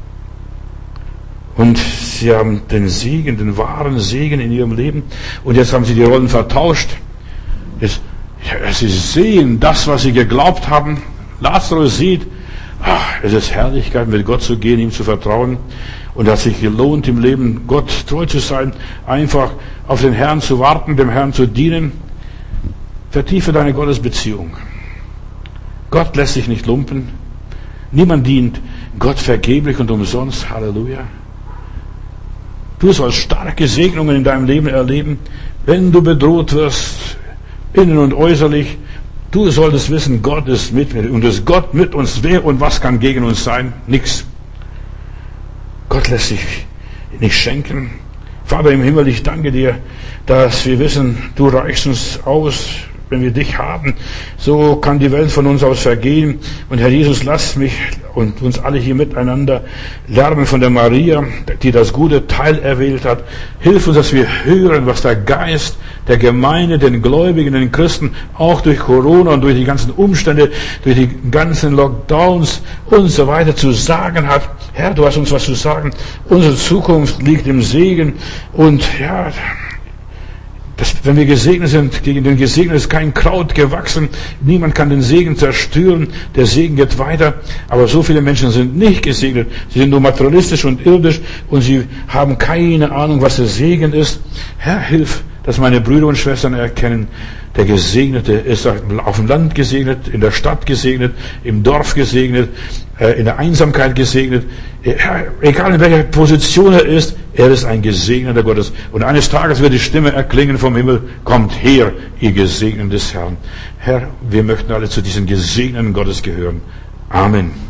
Und sie haben den Segen, den wahren Segen in ihrem Leben. Und jetzt haben sie die Rollen vertauscht. Jetzt, ja, sie sehen das, was sie geglaubt haben. Lazarus sieht, ach, es ist Herrlichkeit, mit Gott zu gehen, ihm zu vertrauen. Und hat sich gelohnt, im Leben Gott treu zu sein, einfach auf den Herrn zu warten, dem Herrn zu dienen. Vertiefe deine Gottesbeziehung. Gott lässt sich nicht lumpen. Niemand dient Gott vergeblich und umsonst. Halleluja. Du sollst starke Segnungen in deinem Leben erleben, wenn du bedroht wirst, innen und äußerlich. Du solltest wissen, Gott ist mit mir. Und ist Gott mit uns, wer und was kann gegen uns sein? Nichts. Gott lässt sich nicht schenken. Vater im Himmel, ich danke dir, dass wir wissen, du reichst uns aus, wenn wir dich haben. So kann die Welt von uns aus vergehen. Und Herr Jesus, lass mich und uns alle hier miteinander lernen von der Maria, die das gute Teil erwählt hat. Hilf uns, dass wir hören, was der Geist der Gemeinde, den Gläubigen, den Christen, auch durch Corona und durch die ganzen Umstände, durch die ganzen Lockdowns und so weiter zu sagen hat. Herr, du hast uns was zu sagen. Unsere Zukunft liegt im Segen. Und ja, Das, wenn wir gesegnet sind, gegen den Gesegneten ist kein Kraut gewachsen. Niemand kann den Segen zerstören. Der Segen geht weiter. Aber so viele Menschen sind nicht gesegnet. Sie sind nur materialistisch und irdisch und sie haben keine Ahnung, was der Segen ist. Herr, hilf, dass meine Brüder und Schwestern erkennen, der Gesegnete ist auf dem Land gesegnet, in der Stadt gesegnet, im Dorf gesegnet, in der Einsamkeit gesegnet. Egal in welcher Position er ist, er ist ein Gesegneter Gottes. Und eines Tages wird die Stimme erklingen vom Himmel, kommt her, ihr Gesegneten des Herrn. Herr, wir möchten alle zu diesen Gesegneten Gottes gehören. Amen.